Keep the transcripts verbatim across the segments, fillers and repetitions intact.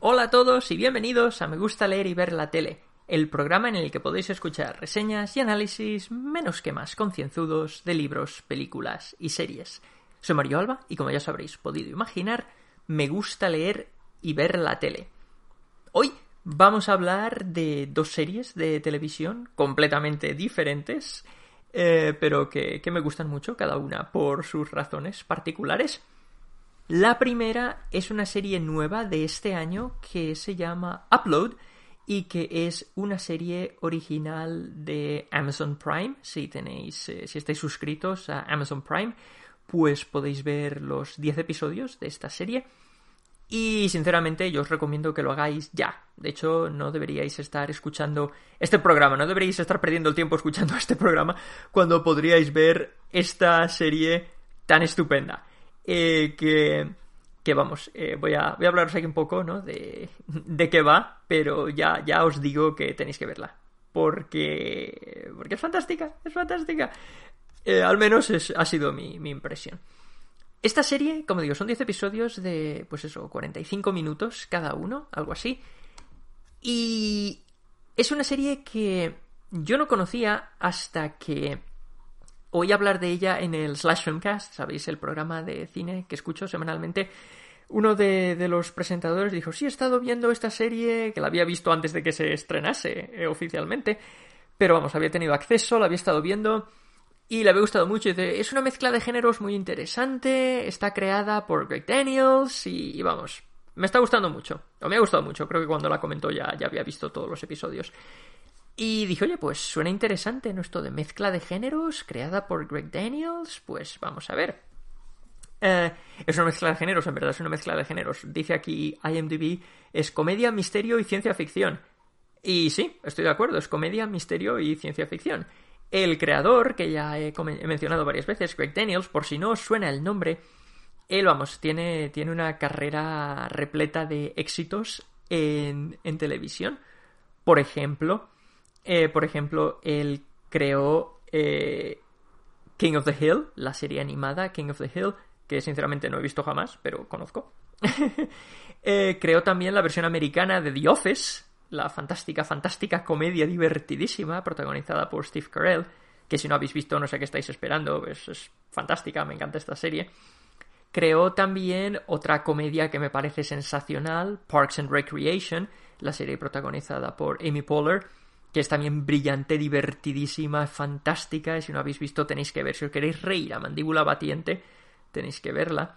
Hola a todos y bienvenidos a Me Gusta Leer y Ver la Tele, el programa en el que podéis escuchar reseñas y análisis menos que más concienzudos de libros, películas y series. Soy Mario Alba y como ya os habréis podido imaginar, me gusta leer y ver la tele. Hoy vamos a hablar de dos series de televisión completamente diferentes, eh, pero que, que me gustan mucho, cada una por sus razones particulares. La primera es una serie nueva de este año que se llama Upload y que es una serie original de Amazon Prime. Si tenéis, eh, si estáis suscritos a Amazon Prime, pues podéis ver los diez episodios de esta serie. Y sinceramente yo os recomiendo que lo hagáis ya. De hecho, no deberíais estar escuchando este programa, no deberíais estar perdiendo el tiempo escuchando este programa cuando podríais ver esta serie tan estupenda. Eh, que, que vamos, eh, voy, a, voy a hablaros aquí un poco, ¿no? de, de qué va, pero ya, ya os digo que tenéis que verla. Porque, porque es fantástica, es fantástica. Eh, al menos es, ha sido mi, mi impresión. Esta serie, como digo, son diez episodios de, pues eso, cuarenta y cinco minutos cada uno, algo así. Y es una serie que yo no conocía hasta que oí hablar de ella en el Slash Filmcast, ¿sabéis? El programa de cine que escucho semanalmente. Uno de, de los presentadores dijo, sí, he estado viendo esta serie, que la había visto antes de que se estrenase eh, oficialmente, pero vamos, había tenido acceso, la había estado viendo y le había gustado mucho. Y dice, es una mezcla de géneros muy interesante, está creada por Greg Daniels y, y vamos, me está gustando mucho, o me ha gustado mucho, creo que cuando la comentó ya, ya había visto todos los episodios. Y dije, oye, pues suena interesante, ¿no? Esto de mezcla de géneros creada por Greg Daniels, pues vamos a ver. Eh, es una mezcla de géneros, en verdad es una mezcla de géneros. Dice aquí IMDb, es comedia, misterio y ciencia ficción. Y sí, estoy de acuerdo, es comedia, misterio y ciencia ficción. El creador, que ya he, he mencionado varias veces, Greg Daniels, por si no os suena el nombre, él, vamos, tiene, tiene una carrera repleta de éxitos en, en televisión. Por ejemplo... Eh, por ejemplo, él creó eh, King of the Hill, la serie animada King of the Hill, que sinceramente no he visto jamás, pero conozco. eh, creó también la versión americana de The Office, la fantástica, fantástica comedia divertidísima protagonizada por Steve Carell, que si no habéis visto no sé qué estáis esperando, es, es fantástica, me encanta esta serie. Creó también otra comedia que me parece sensacional, Parks and Recreation, la serie protagonizada por Amy Poehler, que es también brillante, divertidísima, fantástica, y si no habéis visto tenéis que ver, si os queréis reír a mandíbula batiente, tenéis que verla.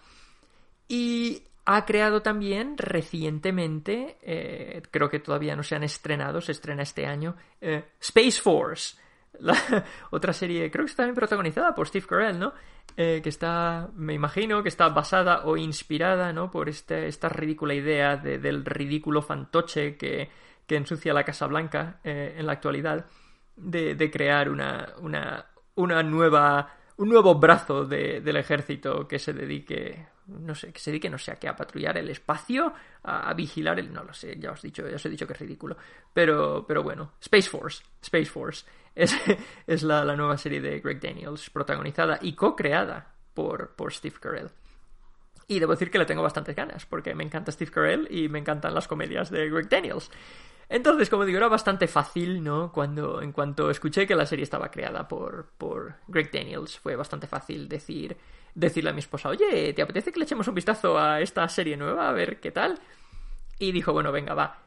Y ha creado también recientemente, eh, creo que todavía no se han estrenado, se estrena este año, eh, Space Force, la, otra serie, creo que está también protagonizada por Steve Carell, ¿no? Eh, que está, me imagino, que está basada o inspirada, ¿no? Por este, esta ridícula idea de, del ridículo fantoche que... que ensucia la Casa Blanca eh, en la actualidad, de, de crear una, una, una nueva, un nuevo brazo de, del ejército que se dedique, no sé, que se dedique, no sé a qué, a patrullar el espacio, a, a vigilar el, no lo sé, ya os he dicho, ya os he dicho que es ridículo, pero, pero bueno, Space Force, Space Force, es, es la, la nueva serie de Greg Daniels, protagonizada y co-creada por, por Steve Carell. Y debo decir que le tengo bastantes ganas, porque me encanta Steve Carell y me encantan las comedias de Greg Daniels. Entonces, como digo, era bastante fácil, ¿no? Cuando, en cuanto escuché que la serie estaba creada por, por Greg Daniels, fue bastante fácil decir, decirle a mi esposa, oye, ¿te apetece que le echemos un vistazo a esta serie nueva? A ver qué tal. Y dijo, bueno, venga, va.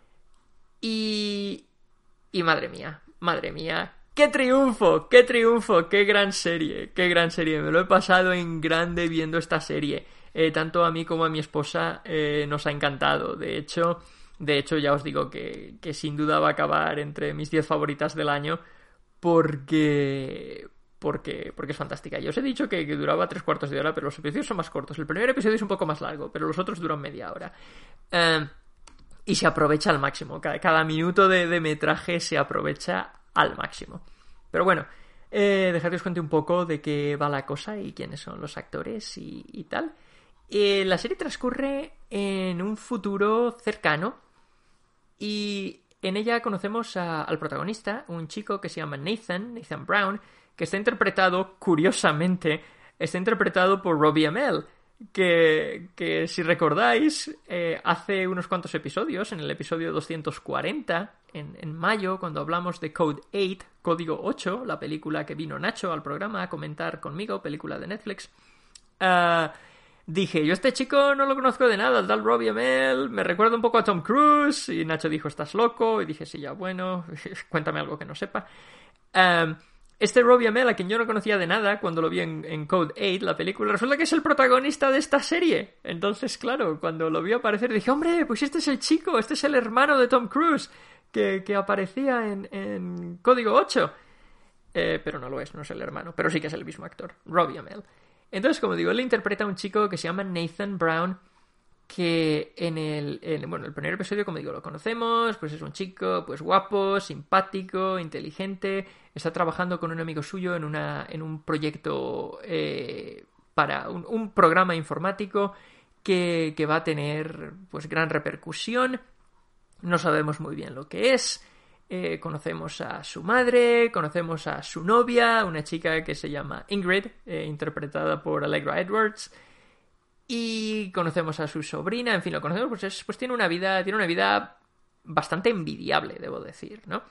Y... Y madre mía, madre mía, ¡qué triunfo! ¡Qué triunfo! ¡Qué gran serie! ¡Qué gran serie! Me lo he pasado en grande viendo esta serie. Eh, tanto a mí como a mi esposa eh, nos ha encantado. De hecho... De hecho, ya os digo que, que sin duda va a acabar entre mis diez favoritas del año porque, porque, porque es fantástica. Yo os he dicho que, que duraba tres cuartos de hora, pero los episodios son más cortos. El primer episodio es un poco más largo, pero los otros duran media hora. Uh, y se aprovecha al máximo. Cada, cada minuto de, de metraje se aprovecha al máximo. Pero bueno, eh, dejad que os cuente un poco de qué va la cosa y quiénes son los actores y, y tal. Eh, la serie transcurre en un futuro cercano. Y en ella conocemos a, al protagonista, un chico que se llama Nathan, Nathan Brown, que está interpretado, curiosamente, está interpretado por Robbie Amell, que, que si recordáis, eh, hace unos cuantos episodios, en el episodio doscientos cuarenta, en, en mayo, cuando hablamos de Code ocho, Código ocho, la película que vino Nacho al programa a comentar conmigo, película de Netflix, uh, dije, yo este chico no lo conozco de nada, el tal Robbie Amell, me recuerda un poco a Tom Cruise, y Nacho dijo, estás loco, y dije, sí, ya bueno, cuéntame algo que no sepa. Um, Este Robbie Amell, a quien yo no conocía de nada cuando lo vi en, en Code ocho, la película, resulta que es el protagonista de esta serie. Entonces, claro, cuando lo vi aparecer dije, hombre, pues este es el chico, este es el hermano de Tom Cruise que, que aparecía en, en Código ocho. Eh, pero no lo es, no es el hermano, pero sí que es el mismo actor, Robbie Amell. Entonces, como digo, él interpreta a un chico que se llama Nathan Brown, que en el, en, bueno, el primer episodio, como digo, lo conocemos, pues es un chico, pues guapo, simpático, inteligente, está trabajando con un amigo suyo en una, en un proyecto eh, para un, un programa informático que, que va a tener, pues, gran repercusión. No sabemos muy bien lo que es. Eh, conocemos a su madre, conocemos a su novia, una chica que se llama Ingrid, eh, interpretada por Allegra Edwards. Y conocemos a su sobrina, en fin, lo conocemos, pues, es, pues tiene una vida, tiene una vida bastante envidiable, debo decir, ¿no?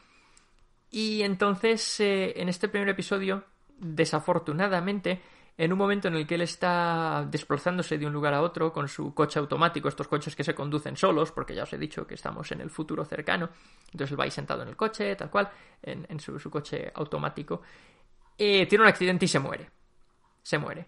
Y entonces, eh, en este primer episodio, desafortunadamente, en un momento en el que él está desplazándose de un lugar a otro con su coche automático, estos coches que se conducen solos, porque ya os he dicho que estamos en el futuro cercano, entonces él va ahí sentado en el coche, tal cual, en, en su, su coche automático, eh, tiene un accidente y se muere. Se muere.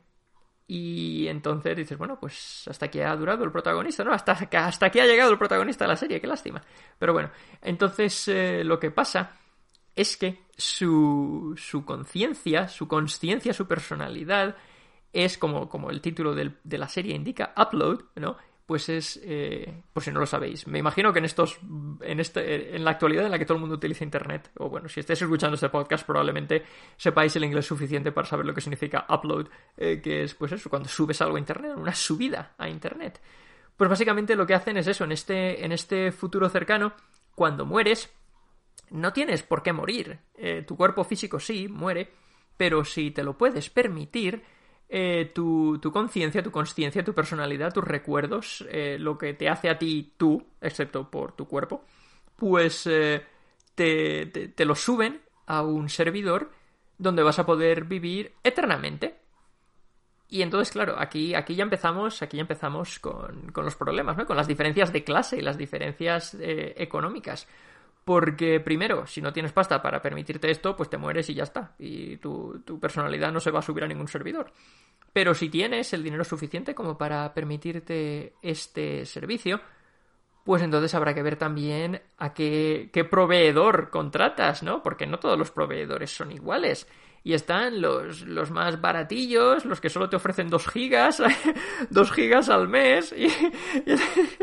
Y entonces dices, bueno, pues hasta aquí ha durado el protagonista, ¿no? Hasta, hasta aquí ha llegado el protagonista de la serie, qué lástima. Pero bueno, entonces eh, lo que pasa es que su, su conciencia, su consciencia, su personalidad es, como, como el título del, de la serie indica, Upload, ¿no? Pues es, eh, por si no lo sabéis, me imagino que en estos, en este, en la actualidad en la que todo el mundo utiliza internet, o bueno, si estáis escuchando este podcast probablemente sepáis el inglés suficiente para saber lo que significa upload, eh, que es pues eso, cuando subes algo a internet, una subida a internet. Pues básicamente lo que hacen es eso, en este, en este futuro cercano, cuando mueres, no tienes por qué morir, eh, tu cuerpo físico sí, muere, pero si te lo puedes permitir, Eh, tu, tu conciencia, tu consciencia, tu personalidad, tus recuerdos, eh, lo que te hace a ti tú, excepto por tu cuerpo, pues eh, te, te, te lo suben a un servidor donde vas a poder vivir eternamente. Y entonces, claro, aquí, aquí ya empezamos, aquí ya empezamos con, con los problemas, ¿no? Con las diferencias de clase y las diferencias eh, económicas. Porque, primero, si no tienes pasta para permitirte esto, pues te mueres y ya está. Y tu, tu personalidad no se va a subir a ningún servidor. Pero si tienes el dinero suficiente como para permitirte este servicio, pues entonces habrá que ver también a qué, qué proveedor contratas, ¿no? Porque no todos los proveedores son iguales. Y están los, los más baratillos, los que solo te ofrecen dos gigas, dos gigas al mes. Y, y...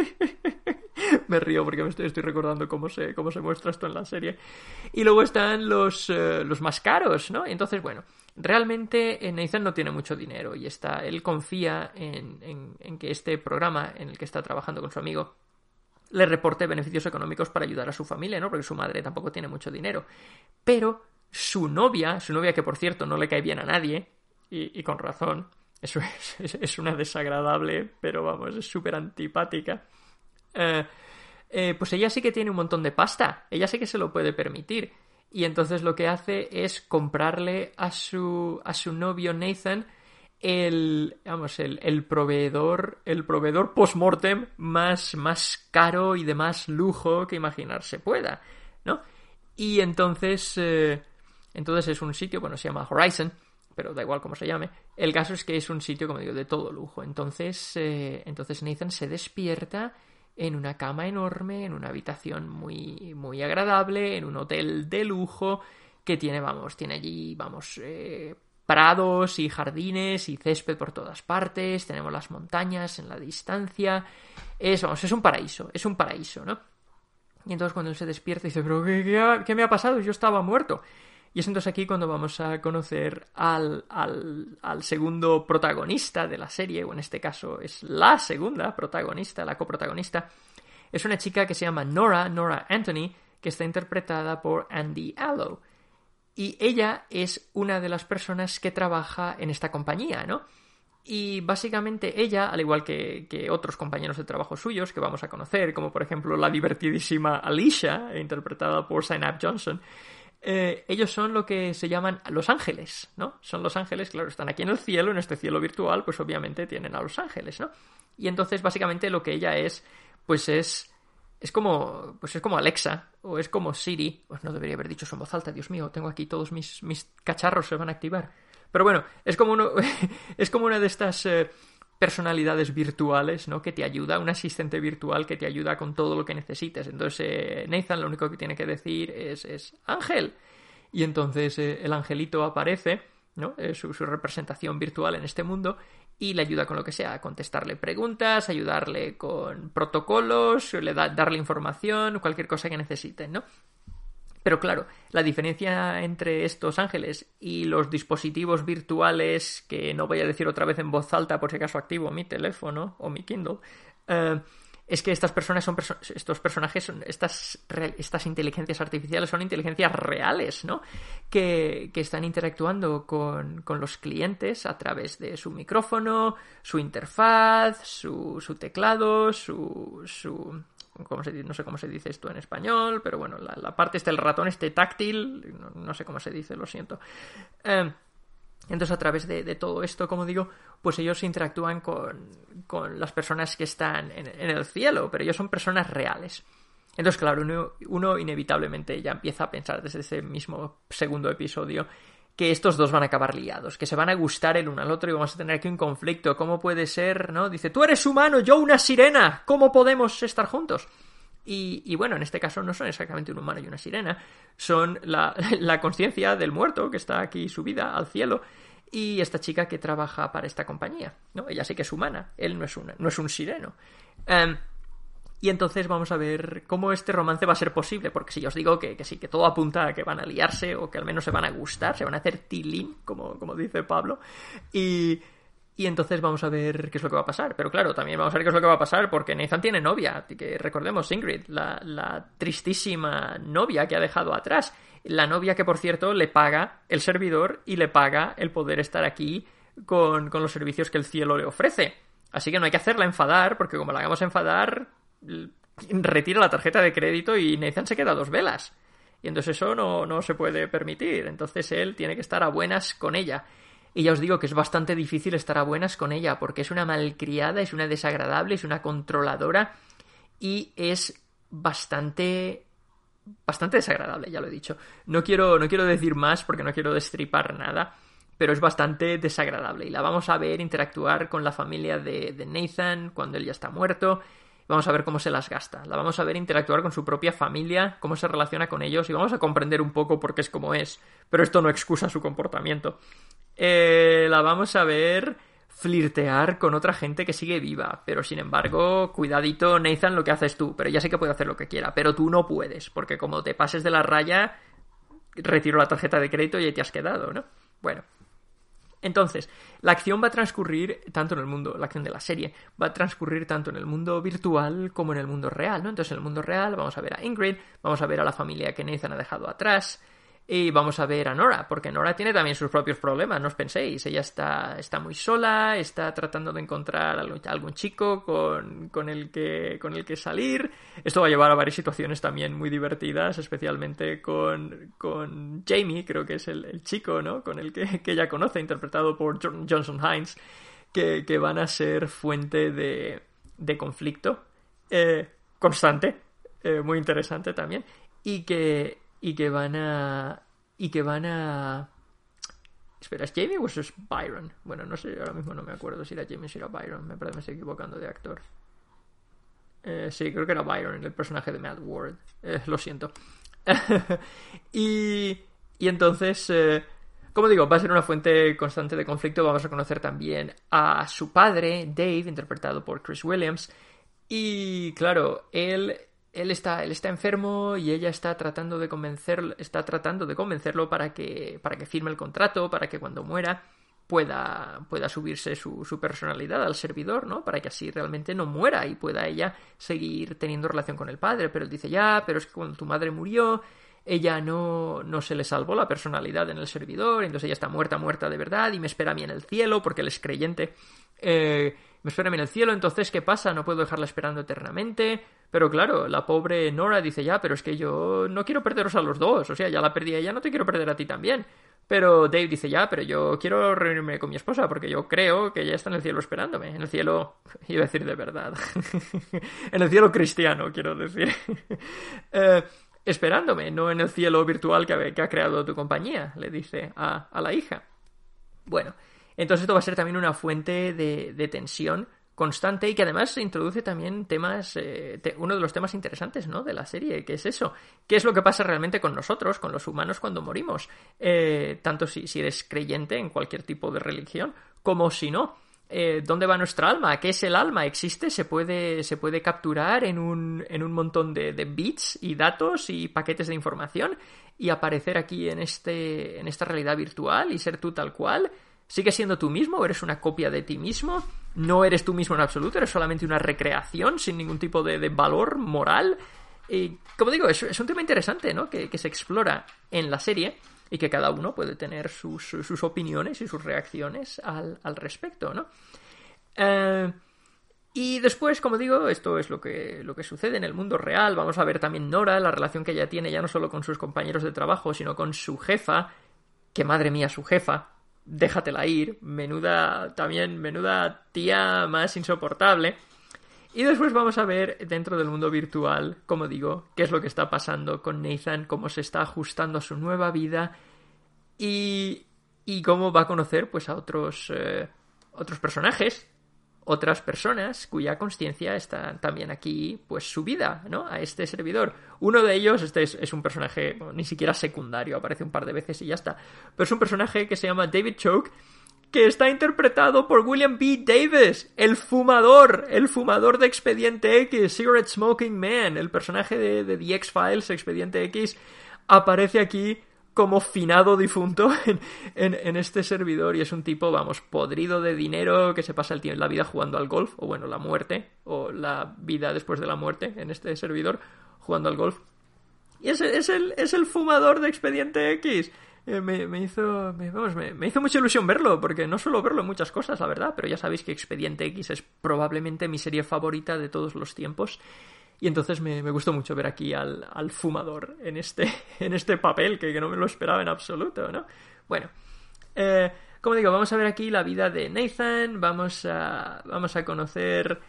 me río porque me estoy, estoy recordando cómo se, cómo se muestra esto en la serie. Y luego están los, uh, los más caros, ¿no? Entonces, bueno, realmente Nathan no tiene mucho dinero y está, él confía en, en, en que este programa en el que está trabajando con su amigo le reporte beneficios económicos para ayudar a su familia, ¿no? Porque su madre tampoco tiene mucho dinero. Pero su novia, su novia que por cierto no le cae bien a nadie, y, y con razón, eso es, es una desagradable, pero vamos, es súper antipática. Eh, eh, pues ella sí que tiene un montón de pasta, ella sí que se lo puede permitir. Y entonces lo que hace es comprarle a su, a su novio Nathan el, vamos, el, el proveedor, el proveedor post-mortem más, más caro y de más lujo que imaginarse pueda, ¿no? Y entonces, eh, entonces es un sitio, bueno, se llama Horizon, pero da igual cómo se llame. El caso es que es un sitio, como digo, de todo lujo. Entonces, eh, entonces Nathan se despierta en una cama enorme, en una habitación muy, muy agradable, en un hotel de lujo que tiene, vamos, tiene allí, vamos, eh, prados y jardines y césped por todas partes, tenemos las montañas en la distancia, es, vamos, es un paraíso, es un paraíso, ¿no? Y entonces cuando él se despierta dice, pero ¿qué, qué, qué me ha pasado? Yo estaba muerto. Y es entonces aquí cuando vamos a conocer al, al, al segundo protagonista de la serie, o en este caso es la segunda protagonista, la coprotagonista. Es una chica que se llama Nora, Nora Anthony, que está interpretada por Andy Allo. Y ella es una de las personas que trabaja en esta compañía, ¿no? Y básicamente ella, al igual que, que otros compañeros de trabajo suyos que vamos a conocer, como por ejemplo la divertidísima Alicia, interpretada por Zainab Johnson, eh, ellos son lo que se llaman los ángeles, ¿no? Son los ángeles, claro, están aquí en el cielo, en este cielo virtual, pues obviamente tienen a los ángeles, ¿no? Y entonces básicamente lo que ella es, pues es... Es como, pues es como Alexa, o es como Siri. Pues no debería haber dicho eso en voz alta, Dios mío, tengo aquí todos mis, mis cacharros se van a activar. Pero bueno, es como, uno, es como una de estas eh, personalidades virtuales, ¿no? Que te ayuda, un asistente virtual que te ayuda con todo lo que necesites. Entonces eh, Nathan lo único que tiene que decir es, es Ángel. Y entonces eh, el angelito aparece, ¿no? Eh, su, su representación virtual en este mundo, y le ayuda con lo que sea, a contestarle preguntas, ayudarle con protocolos, le da, darle información, cualquier cosa que necesiten, ¿no? Pero claro, la diferencia entre estos ángeles y los dispositivos virtuales, que no voy a decir otra vez en voz alta por si acaso activo mi teléfono o mi Kindle, eh, es que estas personas son perso- estos personajes son estas re- estas inteligencias artificiales son inteligencias reales, ¿no? Que, que están interactuando con, con los clientes a través de su micrófono, su interfaz, su, su teclado, su, su ¿cómo se dice? No sé cómo se dice esto en español, pero bueno, la, la parte este, el ratón este táctil, no, no sé cómo se dice, lo siento. Eh, Entonces, a través de, de todo esto, como digo, pues ellos interactúan con, con las personas que están en, en el cielo, pero ellos son personas reales. Entonces, claro, uno, uno inevitablemente ya empieza a pensar desde ese mismo segundo episodio que estos dos van a acabar liados, que se van a gustar el uno al otro y vamos a tener aquí un conflicto. ¿Cómo puede ser, no? Dice, tú eres humano, yo una sirena, ¿cómo podemos estar juntos? Y, y bueno, en este caso no son exactamente un humano y una sirena, son la, la conciencia del muerto que está aquí subida al cielo y esta chica que trabaja para esta compañía, ¿no? Ella sí que es humana, él no es, una, no es un sireno. Um, y entonces vamos a ver cómo este romance va a ser posible, porque si yo os digo que, que sí, que todo apunta a que van a liarse o que al menos se van a gustar, se van a hacer tilín, como, como dice Pablo, y... Y entonces vamos a ver qué es lo que va a pasar. Pero claro, también vamos a ver qué es lo que va a pasar porque Nathan tiene novia. Que recordemos, Ingrid, la, la tristísima novia que ha dejado atrás. La novia que, por cierto, le paga el servidor y le paga el poder estar aquí con, con los servicios que el cielo le ofrece. Así que no hay que hacerla enfadar porque como la hagamos enfadar, retira la tarjeta de crédito y Nathan se queda a dos velas. Y entonces eso no, no se puede permitir. Entonces él tiene que estar a buenas con ella. Y ya os digo que es bastante difícil estar a buenas con ella, porque es una malcriada, es una desagradable, es una controladora y es bastante... bastante desagradable, ya lo he dicho. No quiero, no quiero decir más porque no quiero destripar nada, pero es bastante desagradable. Y la vamos a ver interactuar con la familia de, de Nathan cuando él ya está muerto. Vamos a ver cómo se las gasta. La vamos a ver interactuar con su propia familia, cómo se relaciona con ellos y vamos a comprender un poco por qué es como es. Pero esto no excusa su comportamiento. Eh, la vamos a ver flirtear con otra gente que sigue viva, pero sin embargo, cuidadito Nathan lo que haces tú, pero ya sé que puede hacer lo que quiera, pero tú no puedes, porque como te pases de la raya, retiro la tarjeta de crédito y ahí te has quedado, ¿no? Bueno, entonces, la acción va a transcurrir tanto en el mundo, la acción de la serie, va a transcurrir tanto en el mundo virtual como en el mundo real, ¿no? Entonces, en el mundo real vamos a ver a Ingrid, vamos a ver a la familia que Nathan ha dejado atrás, y vamos a ver a Nora, porque Nora tiene también sus propios problemas, no os penséis. Ella está, está muy sola, está tratando de encontrar algún, algún chico con, con, el que, con el que salir. Esto va a llevar a varias situaciones también muy divertidas, especialmente con, con Jamie, creo que es el, el chico, ¿no? Con el que, que ella conoce, interpretado por John, Johnson Hines, que, que van a ser fuente de, de conflicto eh, constante, eh, muy interesante también, y que... y que van a... y que van a... Espera, ¿es Jamie o es Byron? Bueno, no sé, ahora mismo no me acuerdo si era Jamie o si era Byron. Me parece que me estoy equivocando de actor. Eh, sí, creo que era Byron, el personaje de Matt Ward. Eh, lo siento. y... y entonces... Eh, como digo, va a ser una fuente constante de conflicto. Vamos a conocer también a su padre, Dave, interpretado por Chris Williams. Y, claro, él... Él está, él está enfermo y ella está tratando de convencerlo, está tratando de convencerlo para que, para que firme el contrato, para que cuando muera pueda, pueda subirse su, su personalidad al servidor, ¿no? Para que así realmente no muera y pueda ella seguir teniendo relación con el padre. Pero él dice, ya, pero es que cuando tu madre murió, ella no, no se le salvó la personalidad en el servidor, entonces ella está muerta, muerta de verdad, y me espera a mí en el cielo, porque él es creyente. Eh, me espera a mí en el cielo, entonces, ¿qué pasa? No puedo dejarla esperando eternamente. Pero claro, la pobre Nora dice, ya, pero es que yo no quiero perderos a los dos, o sea, ya la perdí a ella, no te quiero perder a ti también. Pero Dave dice, ya, pero yo quiero reunirme con mi esposa, porque yo creo que ella está en el cielo esperándome. En el cielo, iba a decir de verdad. En el cielo cristiano, quiero decir. eh, esperándome, no en el cielo virtual que ha, que ha creado tu compañía, le dice a, a la hija. Bueno, entonces esto va a ser también una fuente de, de tensión constante y que además se introduce también temas, eh, te, uno de los temas interesantes, ¿no?, de la serie, que es eso, qué es lo que pasa realmente con nosotros, con los humanos cuando morimos, eh, tanto si, si eres creyente en cualquier tipo de religión, como si no, eh, ¿dónde va nuestra alma? ¿Qué es el alma? ¿Existe? ¿Se puede, se puede capturar en un, en un montón de, de bits y datos y paquetes de información y aparecer aquí en, este, en esta realidad virtual y ser tú tal cual? ¿Sigues siendo tú mismo o eres una copia de ti mismo? ¿No eres tú mismo en absoluto? ¿Eres solamente una recreación sin ningún tipo de, de valor moral? Y, como digo, es, es un tema interesante, ¿no?, que, que se explora en la serie y que cada uno puede tener sus, sus opiniones y sus reacciones al, al respecto, ¿no? Eh, y después, como digo, esto es lo que, lo que sucede en el mundo real. Vamos a ver también Nora, la relación que ella tiene ya no solo con sus compañeros de trabajo, sino con su jefa, que madre mía, su jefa, déjatela ir, menuda, también, menuda tía más insoportable. Y después vamos a ver dentro del mundo virtual, como digo, qué es lo que está pasando con Nathan, cómo se está ajustando a su nueva vida y, y cómo va a conocer pues a otros, eh, otros personajes, otras personas cuya consciencia está también aquí, pues subida, ¿no?, a este servidor. Uno de ellos, este es, es un personaje, bueno, ni siquiera secundario, aparece un par de veces y ya está, pero es un personaje que se llama David Choke, que está interpretado por William B. Davis, el fumador, el fumador de Expediente X, Cigarette Smoking Man, el personaje de, de The X-Files, Expediente X, aparece aquí como finado difunto en, en, en este servidor y es un tipo, vamos, podrido de dinero que se pasa el tiempo, la vida jugando al golf, o bueno, la muerte, o la vida después de la muerte en este servidor, jugando al golf. Y es, es, el, es el fumador de Expediente X. Eh, me, me hizo me, vamos, me, me hizo mucha ilusión verlo, porque no suelo verlo en muchas cosas, la verdad, pero ya sabéis que Expediente X es probablemente mi serie favorita de todos los tiempos. Y entonces me, me gustó mucho ver aquí al, al fumador en este, en este papel, que, que no me lo esperaba en absoluto, ¿no? Bueno, eh, como digo, vamos a ver aquí la vida de Nathan, vamos a, vamos a conocer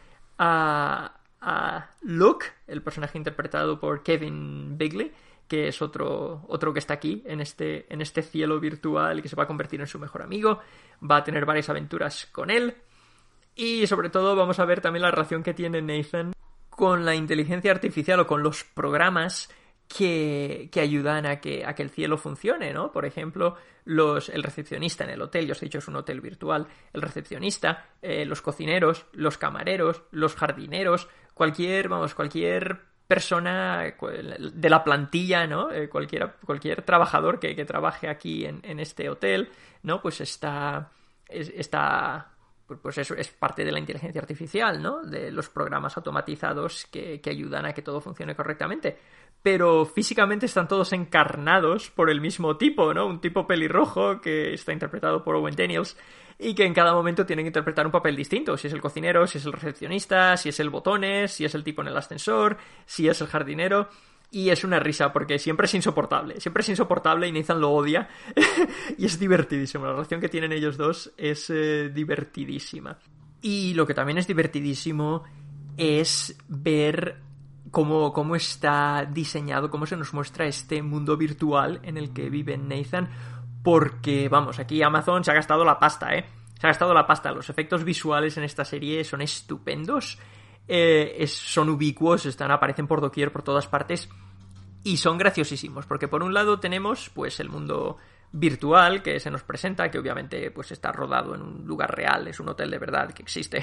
a, a Luke, el personaje interpretado por Kevin Bigley, que es otro, otro que está aquí, en este, en este cielo virtual y que se va a convertir en su mejor amigo, va a tener varias aventuras con él, y sobre todo vamos a ver también la relación que tiene Nathan con la inteligencia artificial o con los programas que, que ayudan a que, a que el cielo funcione, ¿no? Por ejemplo, los, el recepcionista en el hotel, yo os he dicho es un hotel virtual, el recepcionista, eh, los cocineros, los camareros, los jardineros, cualquier, vamos, cualquier persona de la plantilla, ¿no? Eh, cualquier, cualquier trabajador que, que trabaje aquí en, en este hotel, ¿no? Pues está, es, está pues eso es parte de la inteligencia artificial, ¿no? De los programas automatizados que, que ayudan a que todo funcione correctamente. Pero físicamente están todos encarnados por el mismo tipo, ¿no? Un tipo pelirrojo que está interpretado por Owen Daniels y que en cada momento tienen que interpretar un papel distinto. Si es el cocinero, si es el recepcionista, si es el botones, si es el tipo en el ascensor, si es el jardinero. Y es una risa porque siempre es insoportable. Siempre es insoportable y Nathan lo odia. Y es divertidísimo. La relación que tienen ellos dos es eh, divertidísima. Y lo que también es divertidísimo es ver cómo, cómo está diseñado, cómo se nos muestra este mundo virtual en el que vive Nathan. Porque, vamos, aquí Amazon se ha gastado la pasta, ¿eh? Se ha gastado la pasta. Los efectos visuales en esta serie son estupendos. Eh, es, son ubicuos, están, aparecen por doquier, por todas partes, y son graciosísimos, porque por un lado tenemos pues el mundo virtual que se nos presenta, que obviamente pues está rodado en un lugar real, es un hotel de verdad que existe,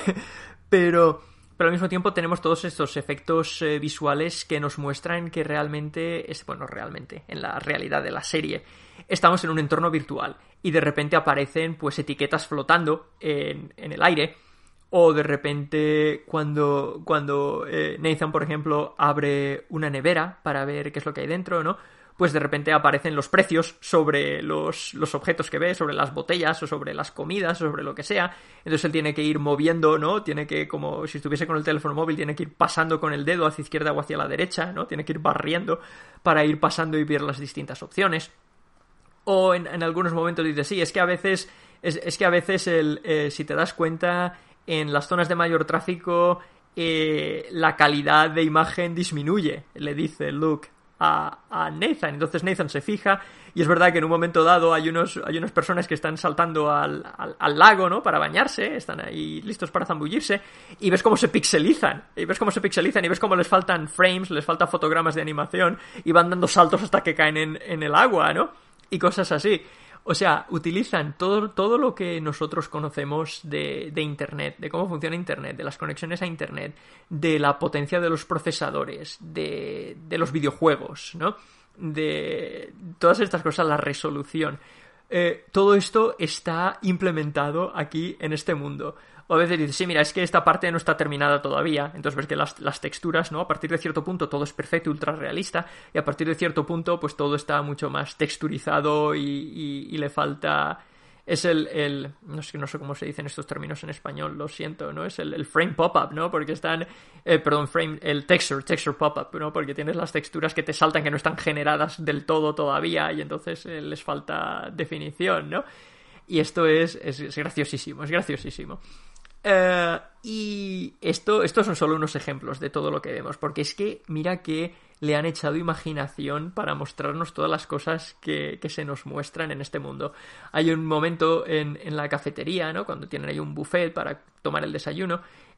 pero, pero al mismo tiempo tenemos todos estos efectos eh, visuales que nos muestran que realmente, es, bueno, realmente, en la realidad de la serie, estamos en un entorno virtual, y de repente aparecen pues etiquetas flotando en, en el aire. O de repente cuando, cuando eh, Nathan, por ejemplo, abre una nevera para ver qué es lo que hay dentro, ¿no? pues de repente aparecen los precios sobre los, los objetos que ve, sobre las botellas o sobre las comidas o sobre lo que sea. Entonces él tiene que ir moviendo, ¿no? Tiene que, como si estuviese con el teléfono móvil, tiene que ir pasando con el dedo hacia izquierda o hacia la derecha, ¿no? Tiene que ir barriendo para ir pasando y ver las distintas opciones. O en, en algunos momentos dice, sí, es que a veces, es, es que a veces el, eh, si te das cuenta, en las zonas de mayor tráfico eh, la calidad de imagen disminuye, le dice Luke a, a Nathan. Entonces Nathan se fija y es verdad que en un momento dado hay unos hay unas personas que están saltando al, al, al lago, ¿no? Para bañarse, están ahí listos para zambullirse y ves cómo se pixelizan, y ves cómo se pixelizan y ves cómo les faltan frames, les faltan fotogramas de animación y van dando saltos hasta que caen en, en el agua, ¿no? Y cosas así. O sea, utilizan todo, todo lo que nosotros conocemos de, de Internet, de cómo funciona Internet, de las conexiones a Internet, de la potencia de los procesadores, de, de los videojuegos, ¿no? De todas estas cosas, la resolución. Eh, todo esto está implementado aquí en este mundo. O a veces dices, sí, mira, es que esta parte no está terminada todavía. Entonces ves que las, las texturas, ¿no? A partir de cierto punto todo es perfecto y ultra realista. Y a partir de cierto punto, pues todo está mucho más texturizado y, y, y le falta... Es el, el... No sé, no sé cómo se dicen estos términos en español, lo siento, ¿no? Es el, el frame pop-up, ¿no? Porque están... Eh, perdón, frame... El texture, texture pop-up, ¿no? Porque tienes las texturas que te saltan, que no están generadas del todo todavía y entonces eh, les falta definición, ¿no? Y esto es, es, es graciosísimo, es graciosísimo. Uh, y esto, estos son solo unos ejemplos de todo lo que vemos, porque es que mira que le han echado imaginación para mostrarnos todas las cosas que, que se nos muestran en este mundo. Hay un momento en, en la cafetería, ¿no? Cuando tienen ahí un buffet para tomar el desayuno,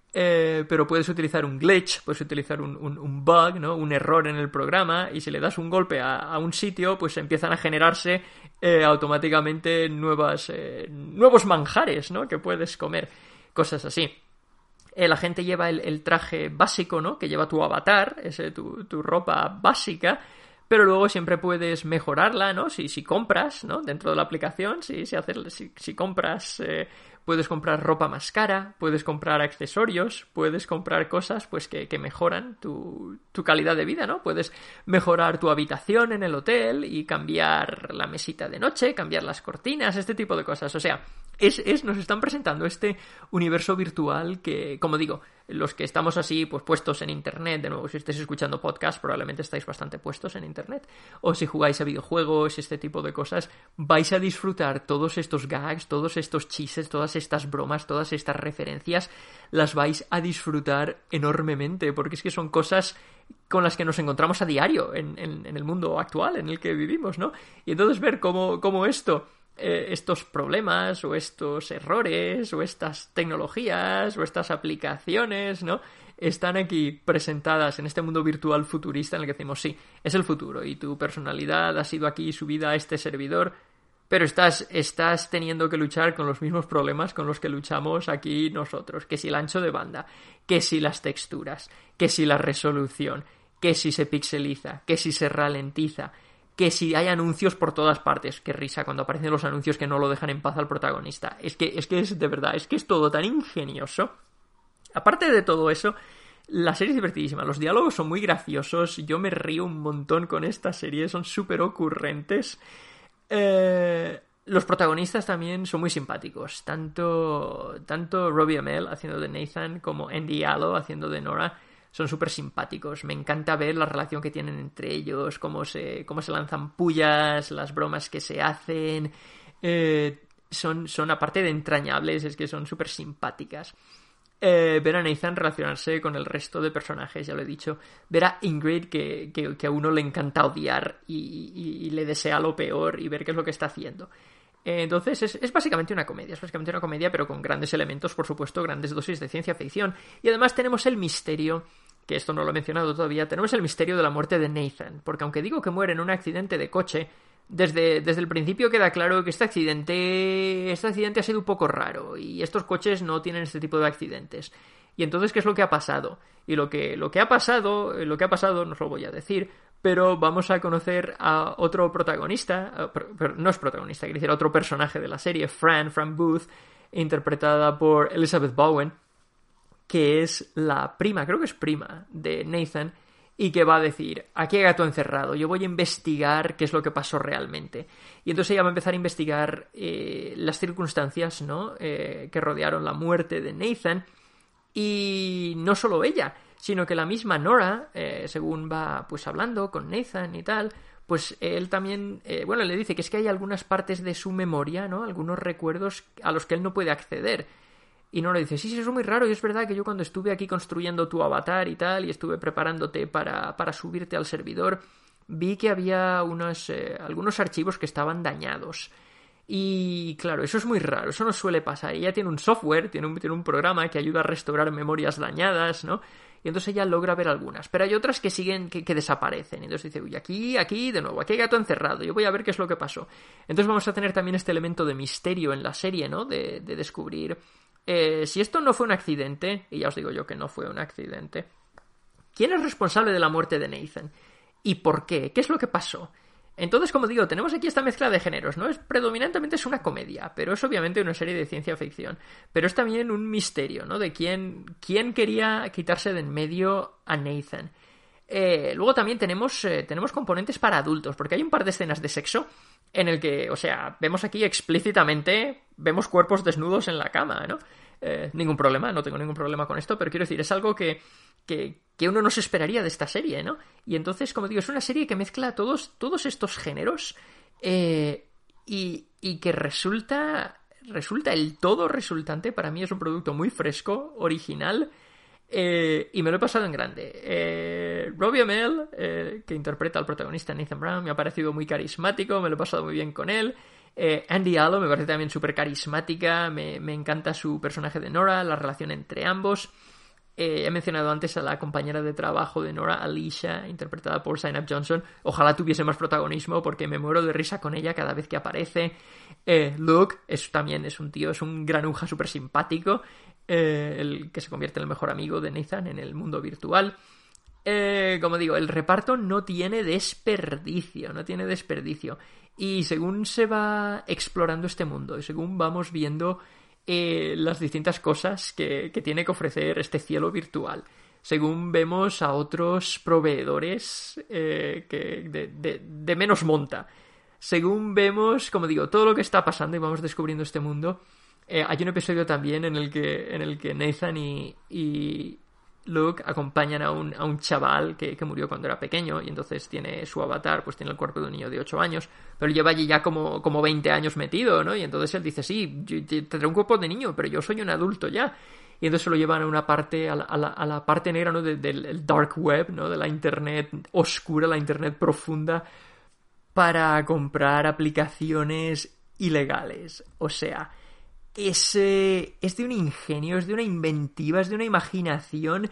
eh, pero puedes utilizar un glitch, puedes utilizar un, un, un bug, ¿no? Un error en el programa, y si le das un golpe a, a un sitio, pues empiezan a generarse eh, automáticamente nuevas, eh, nuevos manjares, ¿no? Que puedes comer. Cosas así. Eh, la gente lleva el, el traje básico, ¿no? Que lleva tu avatar, ese, tu, tu ropa básica, pero luego siempre puedes mejorarla, ¿no? Si, si compras, ¿no? Dentro de la aplicación, si, si, haces, si, si compras, eh, puedes comprar ropa más cara, puedes comprar accesorios, puedes comprar cosas, pues, que, que mejoran tu, tu calidad de vida, ¿no? Puedes mejorar tu habitación en el hotel y cambiar la mesita de noche, cambiar las cortinas, este tipo de cosas. O sea, Es, es, nos están presentando este universo virtual que, como digo, los que estamos así, pues puestos en Internet, de nuevo, si estáis escuchando podcast, probablemente estáis bastante puestos en Internet, o si jugáis a videojuegos, este tipo de cosas, vais a disfrutar todos estos gags, todos estos chistes, todas estas bromas, todas estas referencias, las vais a disfrutar enormemente, porque es que son cosas con las que nos encontramos a diario en, en, en el mundo actual en el que vivimos, ¿no? Y entonces ver cómo, cómo esto... Eh, estos problemas o estos errores o estas tecnologías o estas aplicaciones, ¿no? Están aquí presentadas en este mundo virtual futurista en el que decimos, sí, es el futuro y tu personalidad ha sido aquí subida a este servidor, pero estás, estás teniendo que luchar con los mismos problemas con los que luchamos aquí nosotros, que si el ancho de banda, que si las texturas, que si la resolución, que si se pixeliza, que si se ralentiza, que si hay anuncios por todas partes. Qué risa cuando aparecen los anuncios que no lo dejan en paz al protagonista. Es que es, que es de verdad, es que es todo tan ingenioso. Aparte de todo eso, la serie es divertidísima. Los diálogos son muy graciosos. Yo me río un montón con esta serie. Son súper ocurrentes. Eh, los protagonistas también son muy simpáticos. Tanto, tanto Robbie Amell haciendo de Nathan como Andy Allo haciendo de Nora son súper simpáticos. Me encanta ver la relación que tienen entre ellos, cómo se, cómo se lanzan pullas, las bromas que se hacen. Eh, son, son, aparte de entrañables, es que son súper simpáticas. Eh, ver a Nathan relacionarse con el resto de personajes, ya lo he dicho. Ver a Ingrid, que, que, que a uno le encanta odiar y, y, y le desea lo peor, y ver qué es lo que está haciendo. Entonces es, es básicamente una comedia, es básicamente una comedia, pero con grandes elementos, por supuesto, grandes dosis de ciencia ficción. Y además tenemos el misterio, que esto no lo he mencionado todavía, tenemos el misterio de la muerte de Nathan, porque aunque digo que muere en un accidente de coche, desde, desde el principio queda claro que este accidente, este accidente ha sido un poco raro, y estos coches no tienen este tipo de accidentes. Y entonces, ¿qué es lo que ha pasado? Y lo que, lo que ha pasado, lo que ha pasado, no os lo voy a decir, pero vamos a conocer a otro protagonista, pero no es protagonista, quiere decir a otro personaje de la serie, Fran, Fran Booth, interpretada por Elizabeth Bowen, que es la prima, creo que es prima de Nathan, y que va a decir, aquí hay gato encerrado, yo voy a investigar qué es lo que pasó realmente. Y entonces ella va a empezar a investigar eh, las circunstancias, ¿no? eh, que rodearon la muerte de Nathan, y no solo ella, sino que la misma Nora, eh, según va pues hablando con Nathan y tal, pues él también, eh, bueno, le dice que es que hay algunas partes de su memoria, ¿no? Algunos recuerdos a los que él no puede acceder. Y Nora dice, sí, sí, eso es muy raro, y es verdad que yo cuando estuve aquí construyendo tu avatar y tal, y estuve preparándote para, para subirte al servidor, vi que había unos, eh, algunos archivos que estaban dañados. Y claro, eso es muy raro, eso no suele pasar. Ella tiene un software, tiene un, tiene un programa que ayuda a restaurar memorias dañadas, ¿no? Y entonces ella logra ver algunas, pero hay otras que siguen, que, que desaparecen. Y entonces dice, uy, aquí, aquí, de nuevo, aquí hay gato encerrado, yo voy a ver qué es lo que pasó. Entonces vamos a tener también este elemento de misterio en la serie, ¿no? De, de descubrir... Eh, si esto no fue un accidente, y ya os digo yo que no fue un accidente, ¿quién es responsable de la muerte de Nathan? ¿Y por qué? ¿Qué es lo que pasó? Entonces, como digo, tenemos aquí esta mezcla de géneros, ¿no? Es predominantemente es una comedia, pero es obviamente una serie de ciencia ficción. Pero es también un misterio, ¿no? De quién, quién quería quitarse de en medio a Nathan. Eh, luego también tenemos, eh, tenemos componentes para adultos, porque hay un par de escenas de sexo en el que, o sea, vemos aquí explícitamente, vemos cuerpos desnudos en la cama, ¿no? Eh, ningún problema, no tengo ningún problema con esto, pero quiero decir, es algo que, que, que uno no se esperaría de esta serie, ¿no? Y entonces, como digo, es una serie que mezcla todos, todos estos géneros eh, y, y que resulta, resulta el todo resultante, para mí es un producto muy fresco, original, Eh, y me lo he pasado en grande. Eh, Robbie Amell, eh, que interpreta al protagonista Nathan Brown, me ha parecido muy carismático, me lo he pasado muy bien con él. Eh, Andy Allo me parece también súper carismática, me, me encanta su personaje de Nora, la relación entre ambos. Eh, he mencionado antes a la compañera de trabajo de Nora, Alicia, interpretada por Zainab Johnson. Ojalá tuviese más protagonismo porque me muero de risa con ella cada vez que aparece. Eh, Luke es, también es un tío, es un granuja súper simpático. Eh, el que se convierte en el mejor amigo de Nathan en el mundo virtual. Eh, como digo, el reparto no tiene desperdicio, no tiene desperdicio. Y según se va explorando este mundo y según vamos viendo eh, las distintas cosas que, que tiene que ofrecer este cielo virtual, según vemos a otros proveedores eh, que de, de, de menos monta, según vemos, como digo, todo lo que está pasando y vamos descubriendo este mundo. Eh, hay un episodio también en el que, en el que Nathan y, y Luke acompañan a un, a un chaval que, que murió cuando era pequeño y entonces tiene su avatar, pues tiene el cuerpo de un niño de ocho años, pero lleva allí ya como, como veinte años metido, ¿no? Y entonces él dice, sí, yo tendré un cuerpo de niño, pero yo soy un adulto ya. Y entonces se lo llevan a una parte, a la, a la, a la parte negra, ¿no? De, del dark web, ¿no? De la internet oscura, la internet profunda, para comprar aplicaciones ilegales. O sea... Es, eh, es de un ingenio, es de una inventiva, es de una imaginación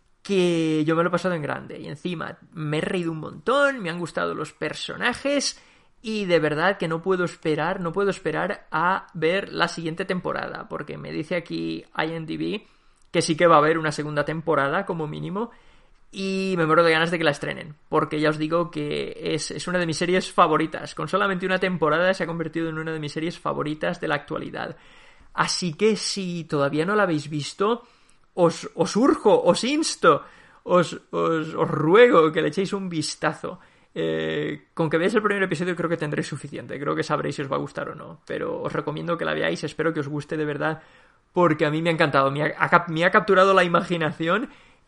que yo me lo he pasado en grande. Y encima me he reído un montón, me han gustado los personajes y de verdad que no puedo esperar, no puedo esperar a ver la siguiente temporada, porque me dice aquí I M D B que sí que va a haber una segunda temporada como mínimo y me muero de ganas de que la estrenen, porque ya os digo que es, es una de mis series favoritas. Con solamente una temporada se ha convertido en una de mis series favoritas de la actualidad. Así que si todavía no la habéis visto, os, os urjo, os insto, os, os, os ruego que le echéis un vistazo. Eh, con que veáis el primer episodio creo que tendréis suficiente, creo que sabréis si os va a gustar o no, pero os recomiendo que la veáis, espero que os guste de verdad, porque a mí me ha encantado, me ha, me ha capturado la imaginación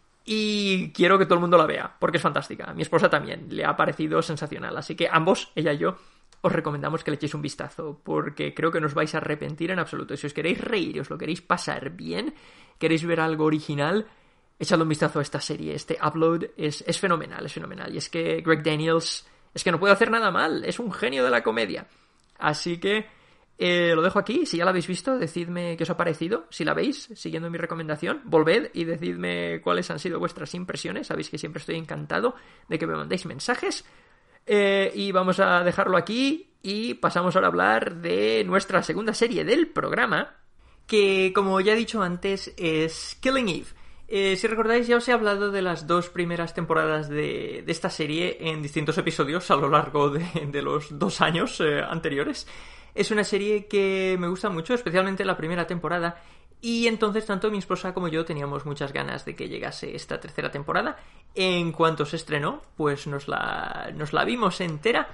y quiero que todo el mundo la vea, porque es fantástica. A mi esposa también le ha parecido sensacional, así que ambos, ella y yo, os recomendamos que le echéis un vistazo, porque creo que no os vais a arrepentir en absoluto. Si os queréis reír, os lo queréis pasar bien, queréis ver algo original, echadle un vistazo a esta serie. Este Upload es, es fenomenal, es fenomenal. Y es que Greg Daniels es que no puede hacer nada mal, es un genio de la comedia. Así que eh, lo dejo aquí. Si ya la habéis visto, decidme qué os ha parecido. Si la veis, siguiendo mi recomendación, volved y decidme cuáles han sido vuestras impresiones. Sabéis que siempre estoy encantado de que me mandéis mensajes. Eh, y vamos a dejarlo aquí y pasamos ahora a hablar de nuestra segunda serie del programa, que, como ya he dicho antes, es Killing Eve. Eh, si recordáis, ya os he hablado de las dos primeras temporadas de, de esta serie en distintos episodios a lo largo de, de los dos años eh, anteriores. Es una serie que me gusta mucho, especialmente la primera temporada, y entonces tanto mi esposa como yo teníamos muchas ganas de que llegase esta tercera temporada En cuanto se estrenó, pues nos la, nos la vimos entera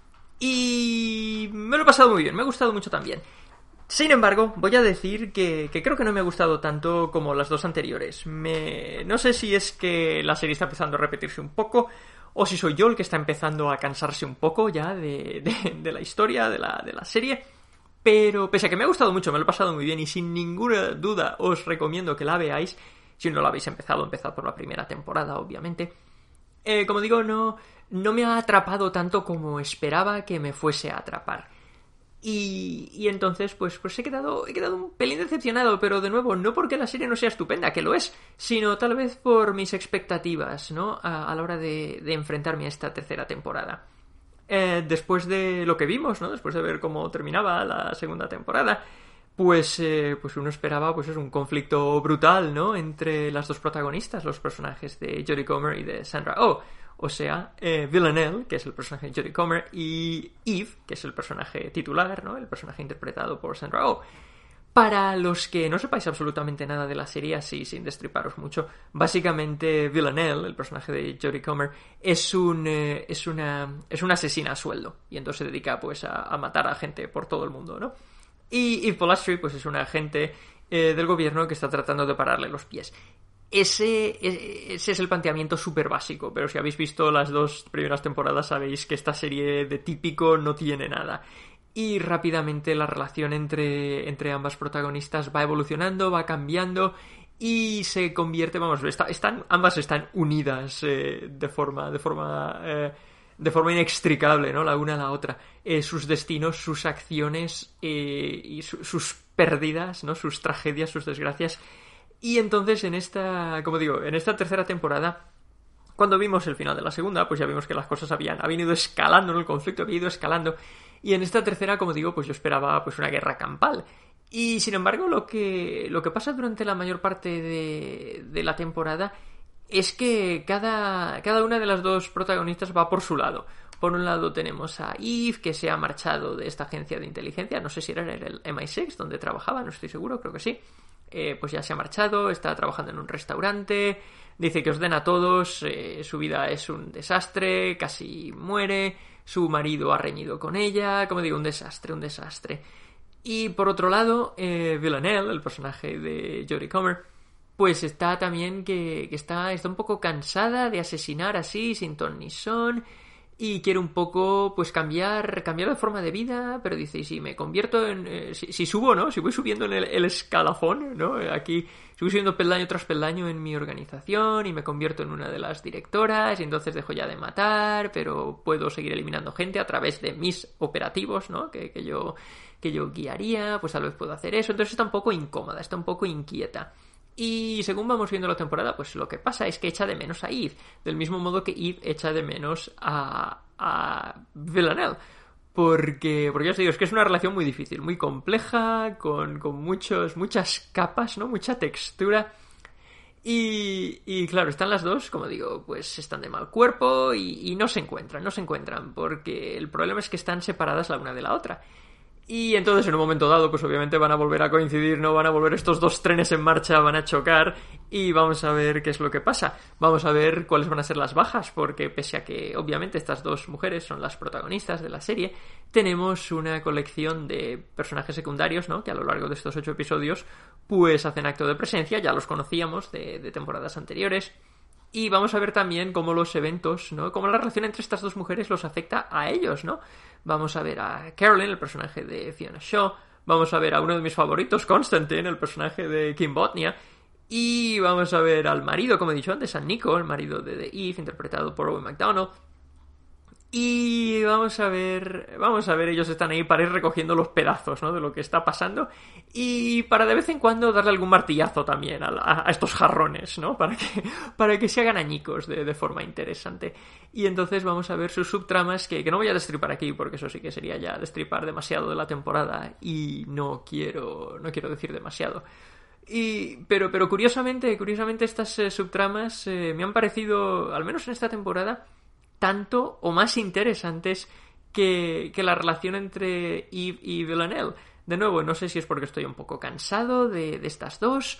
y me lo he pasado muy bien, me ha gustado mucho también. Sin embargo, voy a decir que, que creo que no me ha gustado tanto como las dos anteriores. Me... No sé si es que la serie está empezando a repetirse un poco, o si soy yo el que está empezando a cansarse un poco ya de, de, de la historia, de la, de la serie. Pero pese a que me ha gustado mucho, me lo he pasado muy bien y sin ninguna duda os recomiendo que la veáis. Si no la habéis empezado, empezad por la primera temporada, obviamente. Eh, como digo, no, no me ha atrapado tanto como esperaba que me fuese a atrapar. Y, y entonces, pues, pues he quedado, he quedado un pelín decepcionado, pero de nuevo, no porque la serie no sea estupenda, que lo es, sino tal vez por mis expectativas, ¿no? A, a la hora de, de enfrentarme a esta tercera temporada. Eh, después de lo que vimos, ¿no? Después de ver cómo terminaba la segunda temporada, pues, eh, pues uno esperaba, pues es un conflicto brutal, ¿no? Entre las dos protagonistas, los personajes de Jodie Comer y de Sandra Oh. O sea, eh, Villanelle, que es el personaje de Jodie Comer, y Eve, que es el personaje titular, ¿no? El personaje interpretado por Sandra Oh. Para los que no sepáis absolutamente nada de la serie, así sin destriparos mucho, básicamente Villanelle, el personaje de Jodie Comer, es un eh, es una es una asesina a sueldo y entonces se dedica pues a, a matar a gente por todo el mundo, ¿no? Y Eve Polastri pues es un agente eh, del gobierno que está tratando de pararle los pies. Ese, ese es el planteamiento súper básico, pero si habéis visto las dos primeras temporadas sabéis que esta serie de típico no tiene nada. Y rápidamente la relación entre, entre ambas protagonistas va evolucionando, va cambiando y se convierte, vamos, está, están, ambas están unidas eh, de forma, de forma, eh, de forma inextricable, ¿no? La una a la otra. Eh, sus destinos, sus acciones eh, y su, sus pérdidas, ¿no? Sus tragedias, sus desgracias. Y entonces en esta, como digo, en esta tercera temporada, cuando vimos el final de la segunda, pues ya vimos que las cosas habían, habían ido escalando, ¿no? El conflicto había ido escalando. Y en esta tercera, como digo, pues yo esperaba pues una guerra campal. Y sin embargo, lo que, lo que pasa durante la mayor parte de, de la temporada es que cada, cada una de las dos protagonistas va por su lado. Por un lado tenemos a Eve, que se ha marchado de esta agencia de inteligencia, no sé si era el M I seis donde trabajaba, no estoy seguro, creo que sí. Eh, pues ya se ha marchado, está trabajando en un restaurante, dice que os den a todos, eh, su vida es un desastre, casi muere, su marido ha reñido con ella, como digo, un desastre, un desastre. Y por otro lado, eh, Villanelle, el personaje de Jodie Comer, pues está también que, que está, está un poco cansada de asesinar así, sin ton ni son, y quiere un poco, pues, cambiar cambiar de forma de vida, pero dice, y si me convierto en... Eh, si, si subo, ¿no? Si voy subiendo en el, el escalafón, ¿no? Aquí, si voy subiendo peldaño tras peldaño en mi organización y me convierto en una de las directoras y entonces dejo ya de matar, pero puedo seguir eliminando gente a través de mis operativos, ¿no? Que, que yo, que yo guiaría, pues tal vez puedo hacer eso. Entonces está un poco incómoda, está un poco inquieta. Y según vamos viendo la temporada, pues lo que pasa es que echa de menos a Eve, del mismo modo que Eve echa de menos a, a Villanelle. Porque, porque ya os digo, es que es una relación muy difícil, muy compleja, con, con muchos, muchas capas, ¿no? Mucha textura. Y, y claro, están las dos, como digo, pues están de mal cuerpo y, y no se encuentran, no se encuentran, porque el problema es que están separadas la una de la otra. Y entonces en un momento dado pues obviamente van a volver a coincidir, no van a volver estos dos trenes en marcha, van a chocar y vamos a ver qué es lo que pasa. Vamos a ver cuáles van a ser las bajas, porque pese a que obviamente estas dos mujeres son las protagonistas de la serie, tenemos una colección de personajes secundarios, ¿no? Que a lo largo de estos ocho episodios pues hacen acto de presencia, ya los conocíamos de, de temporadas anteriores. Y vamos a ver también cómo los eventos, ¿no? Cómo la relación entre estas dos mujeres los afecta a ellos, ¿no? Vamos a ver a Carolyn, el personaje de Fiona Shaw. Vamos a ver a uno de mis favoritos, Constantine, el personaje de Kim Bodnia. Y vamos a ver al marido, como he dicho antes, a Nico, el marido de, de Eve, interpretado por Owen McDonald. Y vamos a ver, vamos a ver, ellos están ahí para ir recogiendo los pedazos, ¿no? De lo que está pasando y para de vez en cuando darle algún martillazo también a, la, a estos jarrones, ¿no? Para que, para que se hagan añicos de, de forma interesante. Y entonces vamos a ver sus subtramas que, que no voy a destripar aquí porque eso sí que sería ya destripar demasiado de la temporada y no quiero, no quiero decir demasiado. Y, pero, pero curiosamente, curiosamente estas eh, subtramas eh, me han parecido, al menos en esta temporada, tanto o más interesantes que, que la relación entre Eve y Villanelle. De nuevo, no sé si es porque estoy un poco cansado de, de estas dos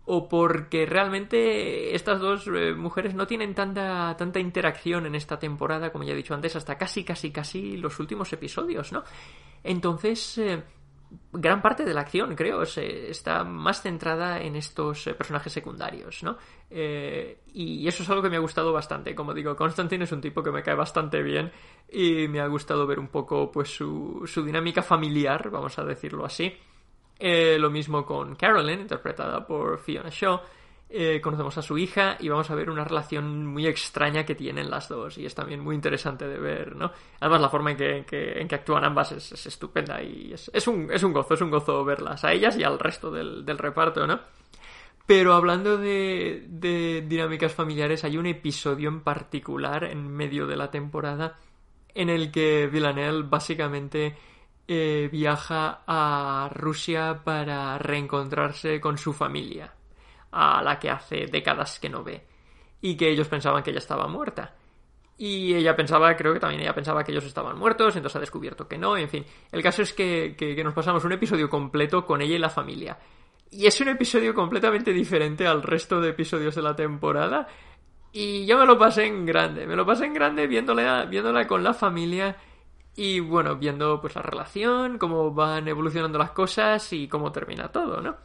o porque realmente estas dos eh, mujeres no tienen tanta, tanta interacción en esta temporada, como ya he dicho antes, hasta casi, casi, casi los últimos episodios, ¿no? Entonces, eh, gran parte de la acción, creo, se, está más centrada en estos eh, personajes secundarios, ¿no? Eh, y eso es algo que me ha gustado bastante. Como digo, Constantine es un tipo que me cae bastante bien y me ha gustado ver un poco pues su, su dinámica familiar, vamos a decirlo así. Eh, lo mismo con Carolyn, interpretada por Fiona Shaw. Eh, conocemos a su hija y vamos a ver una relación muy extraña que tienen las dos, y es también muy interesante de ver, ¿no? Además, la forma en que, en que, en que actúan ambas es, es estupenda y es, es, un, es un gozo, es un gozo verlas a ellas y al resto del, del reparto, ¿no? Pero hablando de, de dinámicas familiares, hay un episodio en particular en medio de la temporada en el que Villanelle básicamente eh, viaja a Rusia para reencontrarse con su familia, a la que hace décadas que no ve, y que ellos pensaban que ella estaba muerta. Y ella pensaba, creo que también ella pensaba que ellos estaban muertos, entonces ha descubierto que no, en fin. El caso es que, que, que nos pasamos un episodio completo con ella y la familia. Y es un episodio completamente diferente al resto de episodios de la temporada. Y yo me lo pasé en grande, me lo pasé en grande viéndola, viéndola con la familia. Y bueno, viendo pues la relación, cómo van evolucionando las cosas y cómo termina todo, ¿no?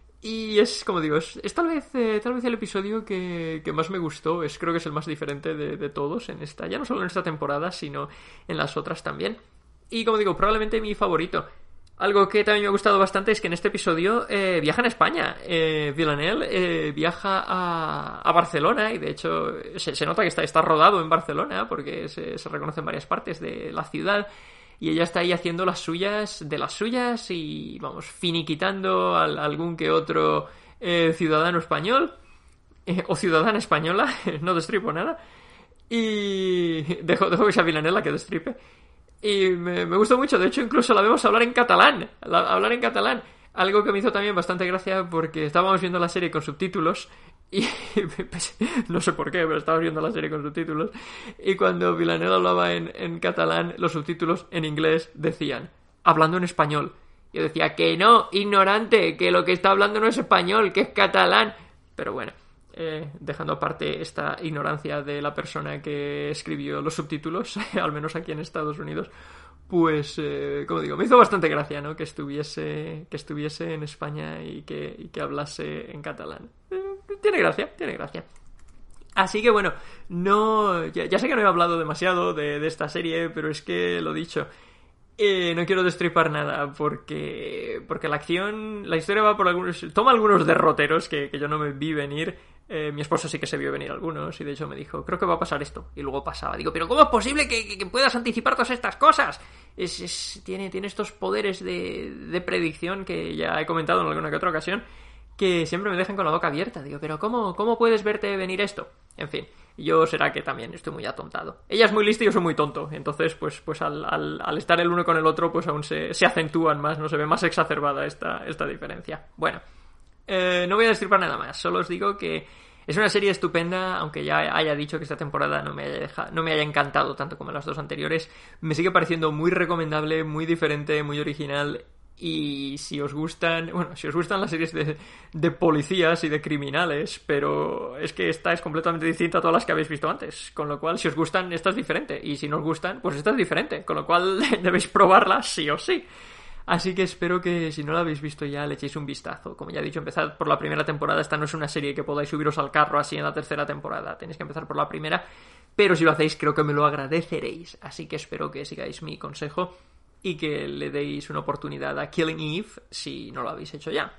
Y es, como digo, es, es tal vez eh, tal vez el episodio que, que más me gustó. Es, creo que es el más diferente de, de todos en esta, ya no solo en esta temporada, sino en las otras también. Y como digo, probablemente mi favorito. Algo que también me ha gustado bastante es que en este episodio eh, viaja en España. Eh, Villanelle eh, viaja a, a Barcelona, y de hecho se, se nota que está, está rodado en Barcelona, porque se, se reconocen varias partes de la ciudad. Y ella está ahí haciendo las suyas de las suyas y, vamos, finiquitando a, a algún que otro eh, ciudadano español eh, o ciudadana española. No destripo nada. Y dejo, dejo que sea Villanelle la que destripe. Y me, me gustó mucho. De hecho, incluso la vemos hablar en catalán. La, hablar en catalán. Algo que me hizo también bastante gracia, porque estábamos viendo la serie con subtítulos. Y pues, no sé por qué, pero estaba viendo la serie con subtítulos. Y cuando Villanelle hablaba en, en catalán, los subtítulos en inglés decían, hablando en español. Yo decía, que no, ignorante, que lo que está hablando no es español, que es catalán. Pero bueno, eh, dejando aparte esta ignorancia de la persona que escribió los subtítulos, al menos aquí en Estados Unidos, pues, eh, como digo, me hizo bastante gracia, ¿no? Que estuviese, que estuviese en España y que, y que hablase en catalán. Eh, tiene gracia, tiene gracia. Así que bueno, no, ya, ya sé que no he hablado demasiado de, de esta serie, pero es que lo dicho, eh, no quiero destripar nada porque, porque la acción, la historia va por algunos, toma algunos derroteros que, que yo no me vi venir. Eh, mi esposo sí que se vio venir algunos y de hecho me dijo, creo que va a pasar esto, y luego pasaba. Digo, pero ¿cómo es posible que, que, que puedas anticipar todas estas cosas? Es, es, tiene, tiene estos poderes de, de predicción que ya he comentado en alguna que otra ocasión, que siempre me dejan con la boca abierta. Digo, pero ¿cómo, cómo puedes verte venir esto? En fin, yo será que también estoy muy atontado. Ella es muy lista y yo soy muy tonto. Entonces, pues, pues al, al, al estar el uno con el otro, pues aún se, se acentúan más, no se ve más exacerbada esta, esta diferencia. Bueno, eh, no voy a destripar nada más. Solo os digo que es una serie estupenda, aunque ya haya dicho que esta temporada no me haya dejado, no me haya encantado tanto como las dos anteriores. Me sigue pareciendo muy recomendable, muy diferente, muy original. Y si os gustan, bueno, si os gustan las series de, de policías y de criminales, pero es que esta es completamente distinta a todas las que habéis visto antes, con lo cual si os gustan esta es diferente, y si no os gustan, pues esta es diferente, con lo cual debéis probarla sí o sí. Así que espero que si no la habéis visto ya le echéis un vistazo. Como ya he dicho, empezad por la primera temporada. Esta no es una serie que podáis subiros al carro así en la tercera temporada, tenéis que empezar por la primera, pero si lo hacéis creo que me lo agradeceréis, así que espero que sigáis mi consejo y que le deis una oportunidad a Killing Eve si no lo habéis hecho ya.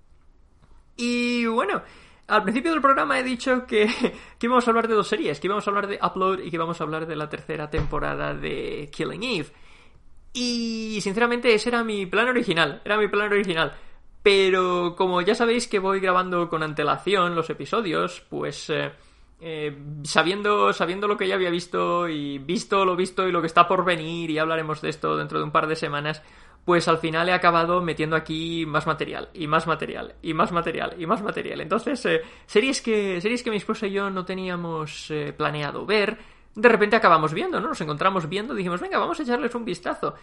Y bueno, al principio del programa he dicho que, que íbamos a hablar de dos series, que íbamos a hablar de Upload y que íbamos a hablar de la tercera temporada de Killing Eve. Y sinceramente ese era mi plan original, era mi plan original. Pero como ya sabéis que voy grabando con antelación los episodios, pues eh, eh, sabiendo, sabiendo lo que ya había visto y visto lo visto y lo que está por venir, y hablaremos de esto dentro de un par de semanas, pues al final he acabado metiendo aquí más material, y más material, y más material, y más material. Entonces, eh, series que, series que mi esposa y yo no teníamos eh, planeado ver, de repente acabamos viendo, ¿no? Nos encontramos viendo, dijimos, venga, vamos a echarles un vistazo.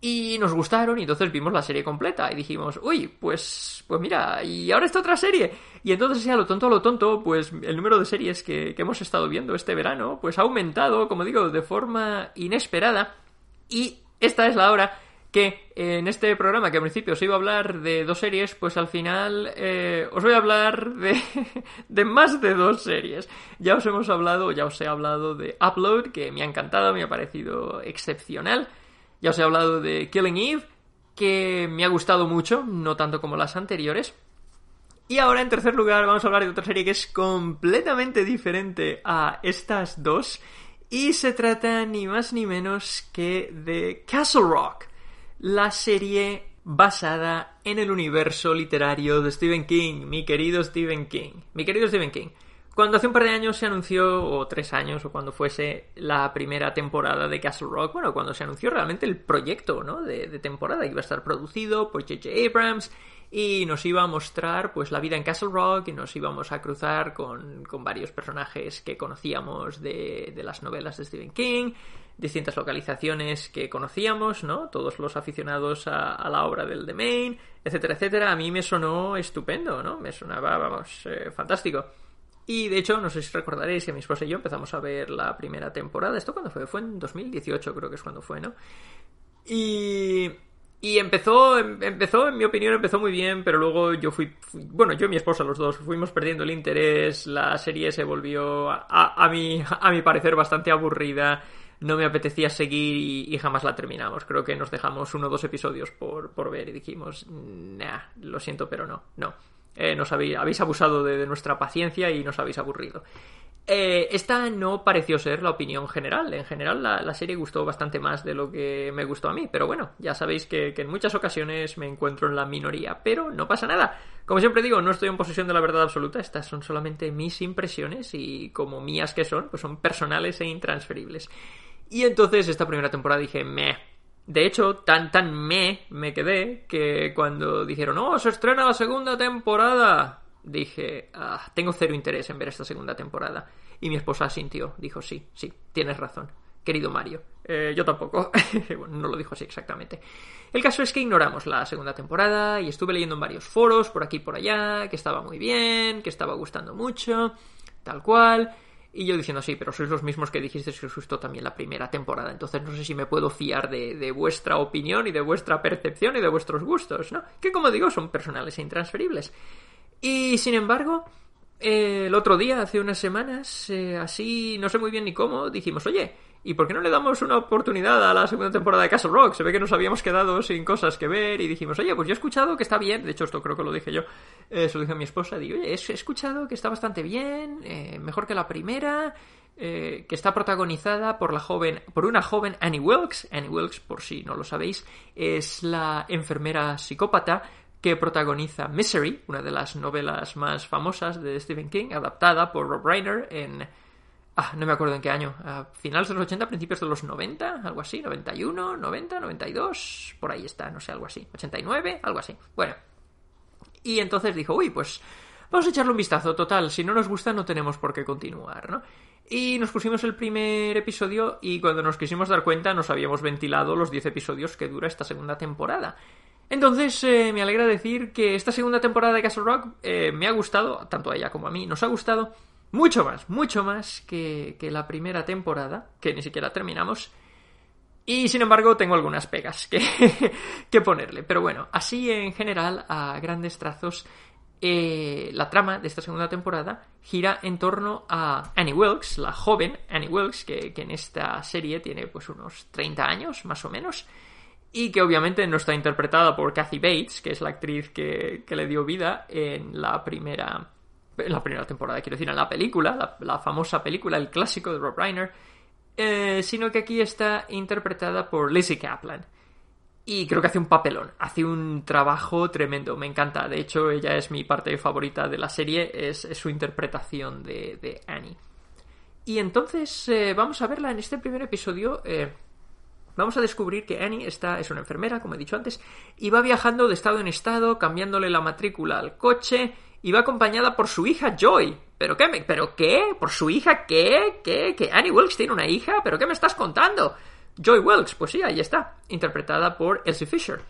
Y nos gustaron y entonces vimos la serie completa y dijimos, uy, pues pues mira, y ahora esta otra serie. Y entonces, a lo tonto, a lo tonto, pues el número de series que, que hemos estado viendo este verano, pues ha aumentado, como digo, de forma inesperada. Y esta es la hora que en este programa, que al principio os iba a hablar de dos series, pues al final eh, os voy a hablar de, de más de dos series. Ya os hemos hablado, ya os he hablado de Upload, que me ha encantado, me ha parecido excepcional. Ya os he hablado de Killing Eve, que me ha gustado mucho, no tanto como las anteriores. Y ahora, en tercer lugar, vamos a hablar de otra serie que es completamente diferente a estas dos. Y se trata ni más ni menos que de Castle Rock, la serie basada en el universo literario de Stephen King, mi querido Stephen King. Mi querido Stephen King. Cuando hace un par de años se anunció, o tres años, o cuando fuese la primera temporada de Castle Rock, bueno, cuando se anunció realmente el proyecto, ¿no?, de, de temporada, iba a estar producido por J J Abrams, y nos iba a mostrar, pues, la vida en Castle Rock, y nos íbamos a cruzar con, con varios personajes que conocíamos de, de las novelas de Stephen King, distintas localizaciones que conocíamos, ¿no?, todos los aficionados a, a la obra del The Main, etcétera, etcétera. A mí me sonó estupendo, ¿no?, me sonaba, vamos, eh, fantástico. Y de hecho, no sé si recordaréis que mi esposa y yo empezamos a ver la primera temporada. ¿Esto cuándo fue? Fue en dos mil dieciocho, creo que es cuando fue, ¿no? Y... Y empezó, empezó, en mi opinión, empezó muy bien, pero luego yo fui, fui... Bueno, yo y mi esposa, los dos, fuimos perdiendo el interés. La serie se volvió, a, a, mi, a mi parecer, bastante aburrida. No me apetecía seguir y, y jamás la terminamos. Creo que nos dejamos uno o dos episodios por, por ver y dijimos, nah, lo siento, pero no, no. Eh, nos habéis, habéis abusado de, de nuestra paciencia y nos habéis aburrido. Eh, esta no pareció ser la opinión general. En general la, la serie gustó bastante más de lo que me gustó a mí. Pero bueno, ya sabéis que, que en muchas ocasiones me encuentro en la minoría. Pero no pasa nada. Como siempre digo, no estoy en posesión de la verdad absoluta. Estas son solamente mis impresiones y como mías que son, pues son personales e intransferibles. Y entonces esta primera temporada dije, meh. De hecho, tan tan me me quedé que cuando dijeron, ¡oh, se estrena la segunda temporada! Dije, ah, tengo cero interés en ver esta segunda temporada. Y mi esposa asintió, dijo, sí, sí, tienes razón, querido Mario. Eh, yo tampoco. Bueno, no lo dijo así exactamente. El caso es que ignoramos la segunda temporada y estuve leyendo en varios foros, por aquí y por allá, que estaba muy bien, que estaba gustando mucho, tal cual... Y yo diciendo, sí, pero sois los mismos que dijisteis que os gustó también la primera temporada. Entonces no sé si me puedo fiar de, de vuestra opinión y de vuestra percepción y de vuestros gustos, ¿no? Que, como digo, son personales e intransferibles. Y, sin embargo, eh, el otro día, hace unas semanas, eh, así, no sé muy bien ni cómo, dijimos, oye, ¿y por qué no le damos una oportunidad a la segunda temporada de Castle Rock? Se ve que nos habíamos quedado sin cosas que ver y dijimos, oye, pues yo he escuchado que está bien. De hecho, esto creo que lo dije yo, eh, se lo dije a mi esposa. Digo, oye, he escuchado que está bastante bien, eh, mejor que la primera, eh, que está protagonizada por la joven, por una joven Annie Wilkes. Annie Wilkes, por si no lo sabéis, es la enfermera psicópata que protagoniza Misery, una de las novelas más famosas de Stephen King, adaptada por Rob Reiner en... Ah, no me acuerdo en qué año. A finales de los ochenta, principios de los noventa, algo así. noventa y uno, noventa, noventa y dos, por ahí está, no sé, algo así. ochenta y nueve, algo así. Bueno. Y entonces dijo, uy, pues vamos a echarle un vistazo. Total, si no nos gusta no tenemos por qué continuar, ¿no? Y nos pusimos el primer episodio y cuando nos quisimos dar cuenta nos habíamos ventilado los diez episodios que dura esta segunda temporada. Entonces, eh, me alegra decir que esta segunda temporada de Castle Rock eh, me ha gustado, tanto a ella como a mí, nos ha gustado mucho más, mucho más que, que la primera temporada, que ni siquiera terminamos. Y, sin embargo, tengo algunas pegas que, que ponerle. Pero bueno, así en general, a grandes trazos, eh, la trama de esta segunda temporada gira en torno a Annie Wilkes, la joven Annie Wilkes, que, que en esta serie tiene pues unos treinta años, más o menos, y que obviamente no está interpretada por Kathy Bates, que es la actriz que, que le dio vida en la primera, en la primera temporada, quiero decir, en la película, la, la famosa película, el clásico de Rob Reiner, eh, sino que aquí está interpretada por Lizzie Kaplan. Y creo que hace un papelón, hace un trabajo tremendo, me encanta. De hecho, ella es mi parte favorita de la serie, es, es su interpretación de, de Annie. Y entonces, eh, vamos a verla en este primer episodio. Eh, Vamos a descubrir que Annie está, es una enfermera, como he dicho antes, y va viajando de estado en estado, cambiándole la matrícula al coche, y va acompañada por su hija Joy. ¿Pero qué? Me, ¿Pero qué? ¿Por su hija qué? ¿Qué? ¿Que Annie Wilkes tiene una hija? ¿Pero qué me estás contando? Joy Welks, pues sí, ahí está, interpretada por Elsie Fisher.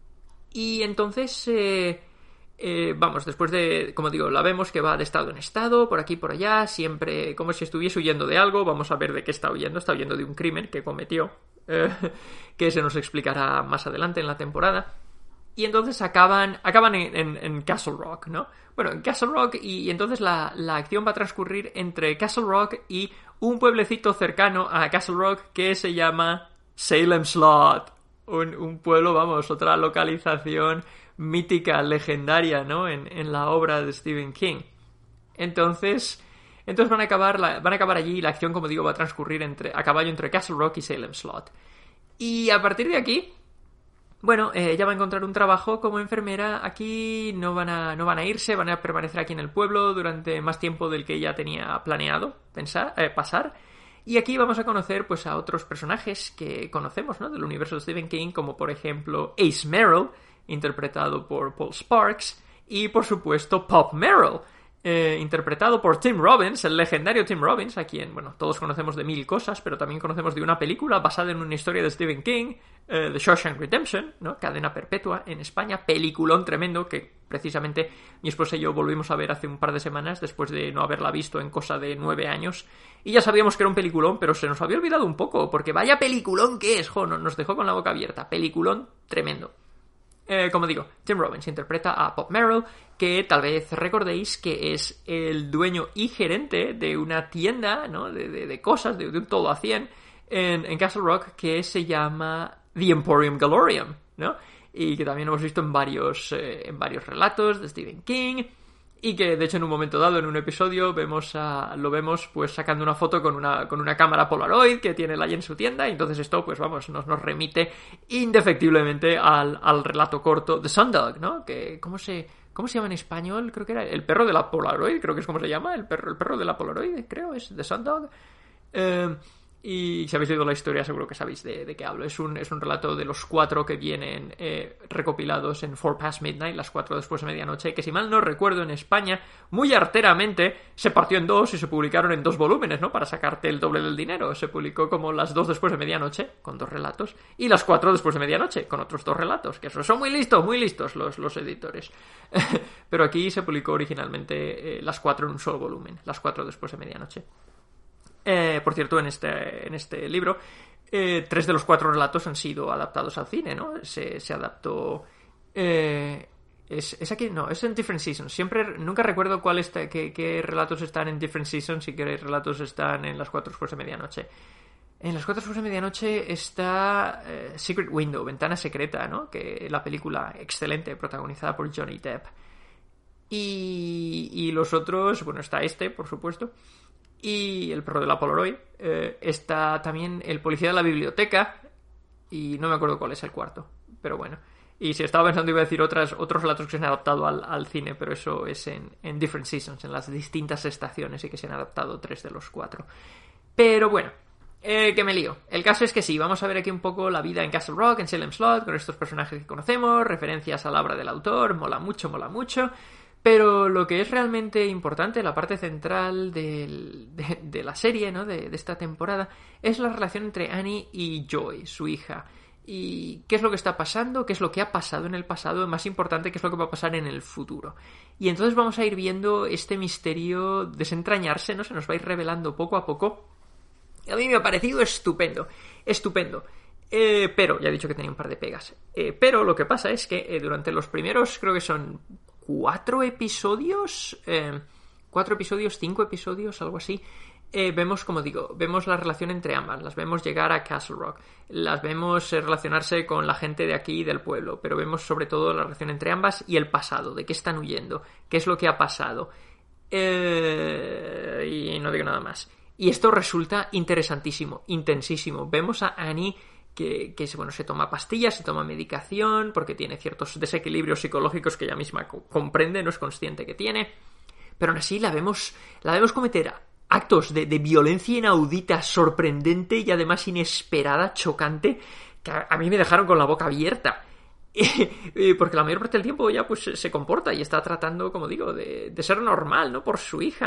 Y entonces, eh, eh, vamos, después de, como digo, la vemos que va de estado en estado, por aquí y por allá, siempre como si estuviese huyendo de algo. Vamos a ver de qué está huyendo. Está huyendo de un crimen que cometió, eh, que se nos explicará más adelante en la temporada. Y entonces acaban, acaban en, en, en Castle Rock, ¿no? Bueno, en Castle Rock, y, y entonces la, la acción va a transcurrir entre Castle Rock y un pueblecito cercano a Castle Rock que se llama Salem Slot. Un, un pueblo, vamos, otra localización mítica, legendaria, ¿no? En, en la obra de Stephen King. Entonces, entonces van a acabar la, van a acabar allí y la acción, como digo, va a transcurrir entre, a caballo entre Castle Rock y Salem Slot. Y a partir de aquí, bueno, eh, ella va a encontrar un trabajo como enfermera. Aquí no van a, no van a irse, van a permanecer aquí en el pueblo durante más tiempo del que ella tenía planeado pensar, eh, pasar. Y aquí vamos a conocer pues a otros personajes que conocemos, ¿no? Del universo de Stephen King, como por ejemplo Ace Merrill, interpretado por Paul Sparks, y por supuesto Pop Merrill, eh, interpretado por Tim Robbins, el legendario Tim Robbins, a quien, bueno, todos conocemos de mil cosas, pero también conocemos de una película basada en una historia de Stephen King, eh, The Shawshank Redemption, ¿no? Cadena Perpetua en España, peliculón tremendo que precisamente mi esposa y yo volvimos a ver hace un par de semanas después de no haberla visto en cosa de nueve años, y ya sabíamos que era un peliculón, pero se nos había olvidado un poco, porque vaya peliculón que es, jo, nos dejó con la boca abierta, peliculón tremendo. Eh, como digo, Tim Robbins interpreta a Pop Merrill, que tal vez recordéis que es el dueño y gerente de una tienda, ¿no? de, de, de cosas, de, de un todo a cien en, en Castle Rock, que se llama The Emporium Galorium, ¿no? Y que también hemos visto en varios, eh, en varios relatos de Stephen King, y que de hecho en un momento dado, en un episodio, vemos a, lo vemos pues sacando una foto con una, con una cámara Polaroid que tiene él ahí en su tienda, y entonces esto pues vamos, nos, nos remite indefectiblemente al, al relato corto The Sundog, ¿no? Que, ¿cómo se, ¿cómo se llama en español? Creo que era el perro de la Polaroid, creo que es como se llama, el perro, el perro de la Polaroid, creo, es The Sundog. Eh... Y si habéis leído la historia seguro que sabéis de, de qué hablo. Es un, es un relato de los cuatro que vienen eh, recopilados en Four Past Midnight, las cuatro después de medianoche, que si mal no recuerdo en España, muy arteramente se partió en dos y se publicaron en dos volúmenes, ¿no? Para sacarte el doble del dinero. Se publicó como las dos después de medianoche, con dos relatos, y las cuatro después de medianoche, con otros dos relatos, que son muy listos, muy listos los, los editores. Pero aquí se publicó originalmente eh, las cuatro en un solo volumen, las cuatro después de medianoche. Eh, por cierto, en este, en este libro, eh, tres de los cuatro relatos han sido adaptados al cine, ¿no? Se, se adaptó... Eh, es, es aquí, no, es en Different Seasons. Siempre, nunca recuerdo cuál está, qué, qué relatos están en Different Seasons y qué relatos están en las cuatro después de medianoche. En las cuatro después de medianoche está eh, Secret Window, Ventana Secreta, ¿no? Que la película excelente, protagonizada por Johnny Depp. Y, y los otros, bueno, está este, por supuesto, y el perro de la Polaroid, eh, está también el policía de la biblioteca, y no me acuerdo cuál es el cuarto, pero bueno. Y si estaba pensando iba a decir otras, otros relatos que se han adaptado al, al cine, pero eso es en, en Different Seasons, en las distintas estaciones, y que se han adaptado tres de los cuatro. Pero bueno, eh, que me lío. El caso es que sí, vamos a ver aquí un poco la vida en Castle Rock, en Salem Slot, con estos personajes que conocemos, referencias a la obra del autor, mola mucho, mola mucho. Pero lo que es realmente importante, la parte central del, de, de la serie, ¿no? de, de esta temporada, es la relación entre Annie y Joy, su hija. Y qué es lo que está pasando, qué es lo que ha pasado en el pasado, más importante, qué es lo que va a pasar en el futuro. Y entonces vamos a ir viendo este misterio desentrañarse, ¿no? Se nos va a ir revelando poco a poco. A mí me ha parecido estupendo, estupendo. Eh, pero, ya he dicho que tenía un par de pegas. Eh, pero lo que pasa es que eh, durante los primeros, creo que son cuatro episodios, eh, cuatro episodios, cinco episodios, algo así, eh, vemos, como digo, vemos la relación entre ambas, las vemos llegar a Castle Rock, las vemos eh, relacionarse con la gente de aquí del pueblo, pero vemos sobre todo la relación entre ambas y el pasado, de qué están huyendo, qué es lo que ha pasado, eh, y no digo nada más. Y esto resulta interesantísimo, intensísimo. Vemos a Annie que, que bueno, se toma pastillas, se toma medicación, porque tiene ciertos desequilibrios psicológicos que ella misma co- comprende, no es consciente que tiene, pero aún así la vemos, la vemos cometer actos de, de violencia inaudita, sorprendente y además inesperada, chocante, que a, a mí me dejaron con la boca abierta. Porque la mayor parte del tiempo ella pues se comporta y está tratando, como digo, de, de ser normal, ¿no? Por su hija.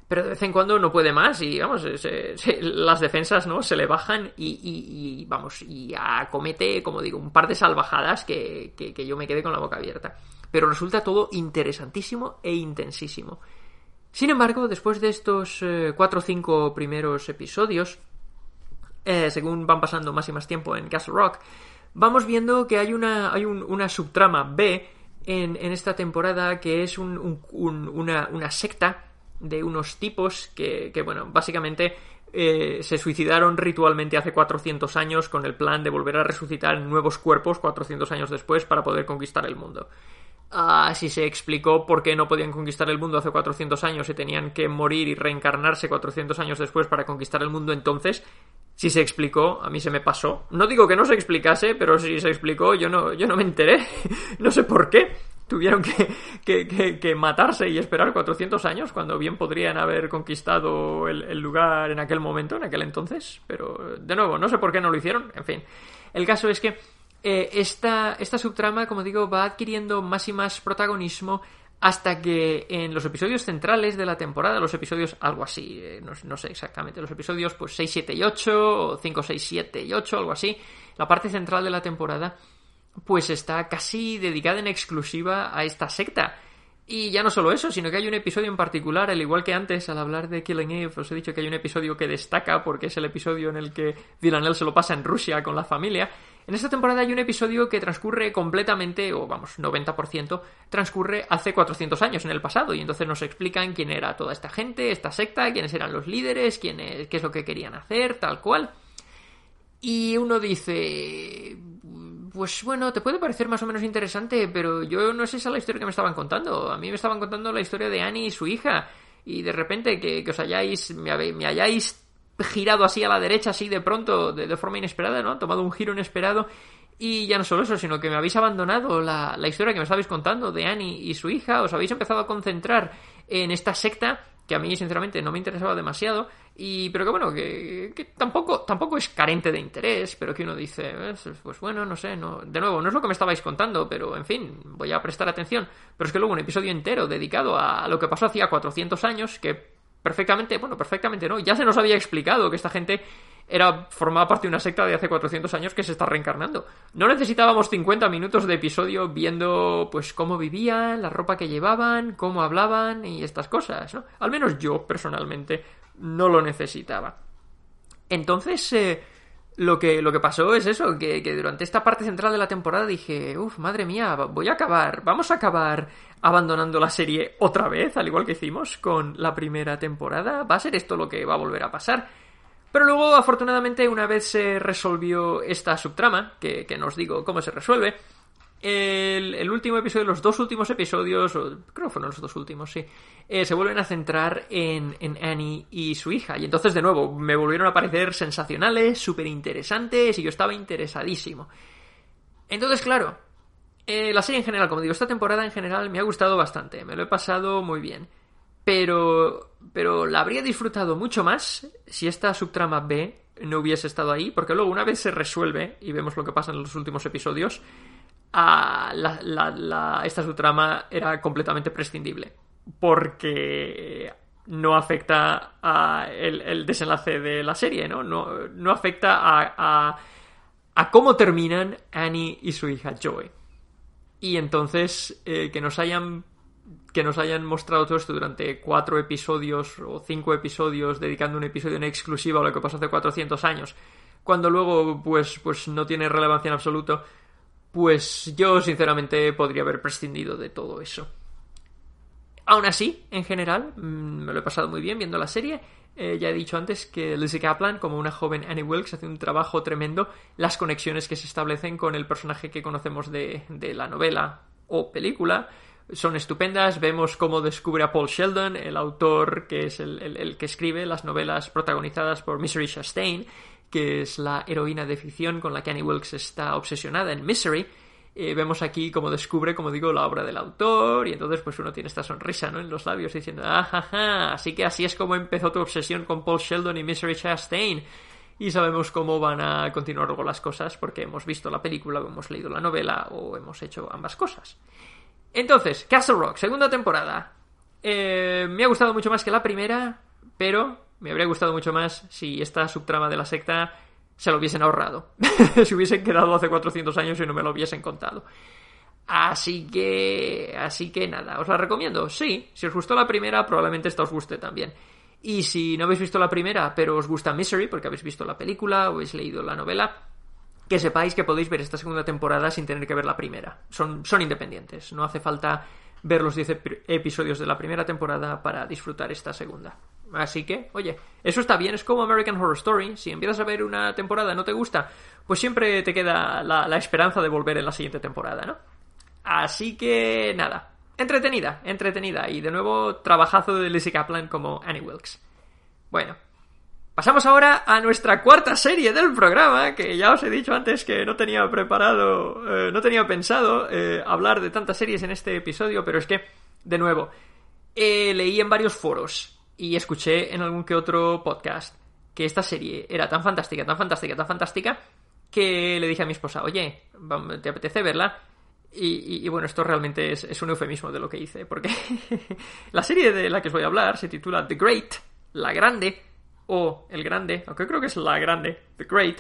pero de vez en cuando no puede más y, vamos, se, se, las defensas, ¿no?, se le bajan y, y, y, vamos, y acomete, como digo, un par de salvajadas que, que, que yo me quedé con la boca abierta. Pero resulta todo interesantísimo e intensísimo. Sin embargo, después de estos eh, cuatro o cinco primeros episodios, eh, según van pasando más y más tiempo en Castle Rock, vamos viendo que hay una, hay un, una subtrama B en, en esta temporada que es un, un, un, una, una secta de unos tipos que, que bueno, básicamente eh, se suicidaron ritualmente hace cuatrocientos años con el plan de volver a resucitar en nuevos cuerpos cuatrocientos años después para poder conquistar el mundo. Así se explicó por qué no podían conquistar el mundo hace cuatrocientos años y tenían que morir y reencarnarse cuatrocientos años después para conquistar el mundo entonces. Si se explicó, a mí se me pasó. No digo que no se explicase, pero si se explicó, yo no, yo no me enteré. No sé por qué. Tuvieron que, que, que, que matarse y esperar cuatrocientos años cuando bien podrían haber conquistado el, el lugar en aquel momento, en aquel entonces. Pero, de nuevo, no sé por qué no lo hicieron. En fin, el caso es que eh, esta, esta subtrama, como digo, va adquiriendo más y más protagonismo hasta que en los episodios centrales de la temporada, los episodios algo así, eh, no, no sé exactamente, los episodios pues seis, siete y ocho, o cinco, seis, siete y ocho, algo así, la parte central de la temporada pues está casi dedicada en exclusiva a esta secta. Y ya no solo eso, sino que hay un episodio en particular, al igual que antes, al hablar de Killing Eve, os he dicho que hay un episodio que destaca porque es el episodio en el que Villanelle se lo pasa en Rusia con la familia. En esta temporada hay un episodio que transcurre completamente, o vamos, noventa por ciento, transcurre hace cuatrocientos años en el pasado, y entonces nos explican quién era toda esta gente, esta secta, quiénes eran los líderes, quién es, qué es lo que querían hacer, tal cual. Y uno dice, pues bueno, te puede parecer más o menos interesante, pero yo no es esa la historia que me estaban contando. A mí me estaban contando la historia de Annie y su hija, y de repente que, que os hayáis, me, me hayáis girado así a la derecha, así de pronto, de, de forma inesperada, ¿no? Tomado un giro inesperado, y ya no solo eso, sino que me habéis abandonado la, la historia que me estabais contando de Annie y su hija, os habéis empezado a concentrar en esta secta que a mí sinceramente no me interesaba demasiado, y pero que bueno, que, que tampoco, tampoco es carente de interés, pero que uno dice, pues, pues bueno, no sé, no, de nuevo, no es lo que me estabais contando, pero en fin, voy a prestar atención. Pero es que luego un episodio entero dedicado a lo que pasó hacía cuatrocientos años, que perfectamente, bueno, perfectamente no, ya se nos había explicado que esta gente era formaba parte de una secta de hace cuatrocientos años que se está reencarnando. No necesitábamos cincuenta minutos de episodio viendo pues cómo vivían, la ropa que llevaban, cómo hablaban y estas cosas, ¿no? Al menos yo, personalmente, no lo necesitaba. Entonces, eh, lo que, lo que pasó es eso, que, que durante esta parte central de la temporada dije, uff, madre mía, voy a acabar, vamos a acabar abandonando la serie otra vez, al igual que hicimos con la primera temporada. ¿Va a ser esto lo que va a volver a pasar? Pero luego, afortunadamente, una vez se resolvió esta subtrama, que, que no os digo cómo se resuelve, el, el último episodio, los dos últimos episodios, o creo que fueron los dos últimos, sí, eh, se vuelven a centrar en, en Annie y su hija. Y entonces, de nuevo, me volvieron a parecer sensacionales, súper interesantes, y yo estaba interesadísimo. Entonces, claro, eh, la serie en general, como digo, esta temporada en general me ha gustado bastante, me lo he pasado muy bien. Pero, pero la habría disfrutado mucho más si esta subtrama B no hubiese estado ahí, porque luego una vez se resuelve y vemos lo que pasa en los últimos episodios, a la, la, la, esta subtrama era completamente prescindible, porque no afecta a el, el desenlace de la serie, ¿no? No, no afecta a, a, a cómo terminan Annie y su hija Joey. Y entonces, eh, que nos hayan que nos hayan mostrado todo esto durante cuatro episodios o cinco episodios, dedicando un episodio en exclusiva a lo que pasó hace cuatrocientos años, cuando luego pues, pues no tiene relevancia en absoluto, pues yo sinceramente podría haber prescindido de todo eso. Aún así, en general, me lo he pasado muy bien viendo la serie. Eh, ya he dicho antes que Lizzie Kaplan, como una joven Annie Wilkes, hace un trabajo tremendo. Las conexiones que se establecen con el personaje que conocemos de, de la novela o película son estupendas. Vemos cómo descubre a Paul Sheldon, el autor que es el, el, el que escribe las novelas protagonizadas por Misery Chastain, que es la heroína de ficción con la que Annie Wilkes está obsesionada en Misery. Eh, vemos aquí cómo descubre, como digo, la obra del autor, y entonces pues uno tiene esta sonrisa, ¿no?, en los labios diciendo, ajaja, así que así es como empezó tu obsesión con Paul Sheldon y Misery Chastain. Y sabemos cómo van a continuar luego las cosas porque hemos visto la película, o hemos leído la novela, o hemos hecho ambas cosas. Entonces, Castle Rock, segunda temporada. Eh, me ha gustado mucho más que la primera, pero me habría gustado mucho más si esta subtrama de la secta se lo hubiesen ahorrado. Se hubiesen quedado hace cuatrocientos años y no me lo hubiesen contado. Así que... Así que nada, ¿os la recomiendo? Sí, si os gustó la primera, probablemente esta os guste también. Y si no habéis visto la primera, pero os gusta Misery, porque habéis visto la película o habéis leído la novela, que sepáis que podéis ver esta segunda temporada sin tener que ver la primera. Son, son independientes, no hace falta ver los diez ep- episodios de la primera temporada para disfrutar esta segunda. Así que, oye, eso está bien, es como American Horror Story. Si empiezas a ver una temporada y no te gusta, pues siempre te queda la, la esperanza de volver en la siguiente temporada, ¿no? Así que, nada, entretenida, entretenida. Y de nuevo, trabajazo de Lizzie Kaplan como Annie Wilkes. Bueno, pasamos ahora a nuestra cuarta serie del programa, que ya os he dicho antes que no tenía preparado, eh, no tenía pensado eh, hablar de tantas series en este episodio, pero es que, de nuevo, eh, leí en varios foros y escuché en algún que otro podcast que esta serie era tan fantástica, tan fantástica, tan fantástica, que le dije a mi esposa, oye, ¿te apetece verla? Y, y, y bueno, esto realmente es, es un eufemismo de lo que hice, porque la serie de la que os voy a hablar se titula The Great, La Grande, o El Grande, aunque creo que es La Grande, The Great,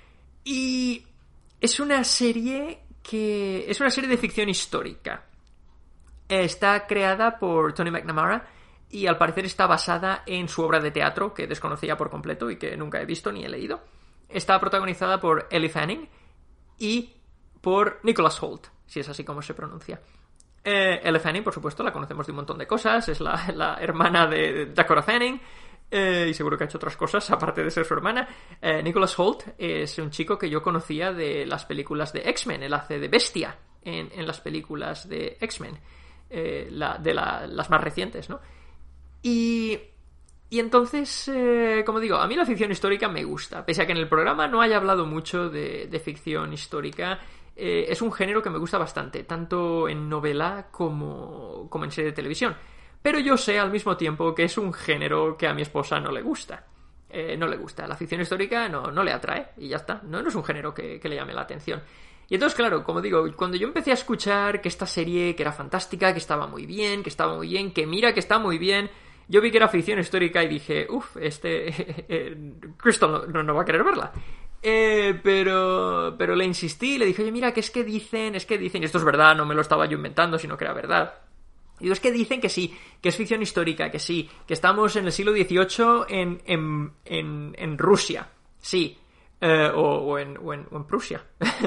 y es una serie que es una serie de ficción histórica. Está creada por Tony McNamara y al parecer está basada en su obra de teatro, que desconocía por completo y que nunca he visto ni he leído. Está protagonizada por Elle Fanning y por Nicholas Hoult, si es así como se pronuncia. Eh, Elle Fanning, por supuesto, la conocemos de un montón de cosas, es la, la hermana de Dakota Fanning, eh, y seguro que ha hecho otras cosas aparte de ser su hermana. Eh, Nicholas Hoult es un chico que yo conocía de las películas de X-Men, él hace de Bestia en, en las películas de X-Men, eh, la, de la, las más recientes, ¿no? Y... Y entonces, eh, como digo, a mí la ficción histórica me gusta. Pese a que en el programa no haya hablado mucho de, de ficción histórica, eh, es un género que me gusta bastante, tanto en novela como, como en serie de televisión. Pero yo sé al mismo tiempo que es un género que a mi esposa no le gusta. Eh, no le gusta. La ficción histórica no, no le atrae y ya está. No, no es un género que, que le llame la atención. Y entonces, claro, como digo, cuando yo empecé a escuchar que esta serie que era fantástica, que estaba muy bien, que estaba muy bien, que mira que está muy bien... Yo vi que era ficción histórica y dije, uff, este... Eh, Crystal no, no va a querer verla. Eh, pero pero le insistí y le dije, oye, mira, que es que dicen, es que dicen, y esto es verdad, no me lo estaba yo inventando, sino que era verdad. Y digo, es que dicen que sí, que es ficción histórica, que sí, que estamos en el siglo dieciocho en, en, en, en Rusia, sí, eh, o, o, en, o, en, o en Prusia.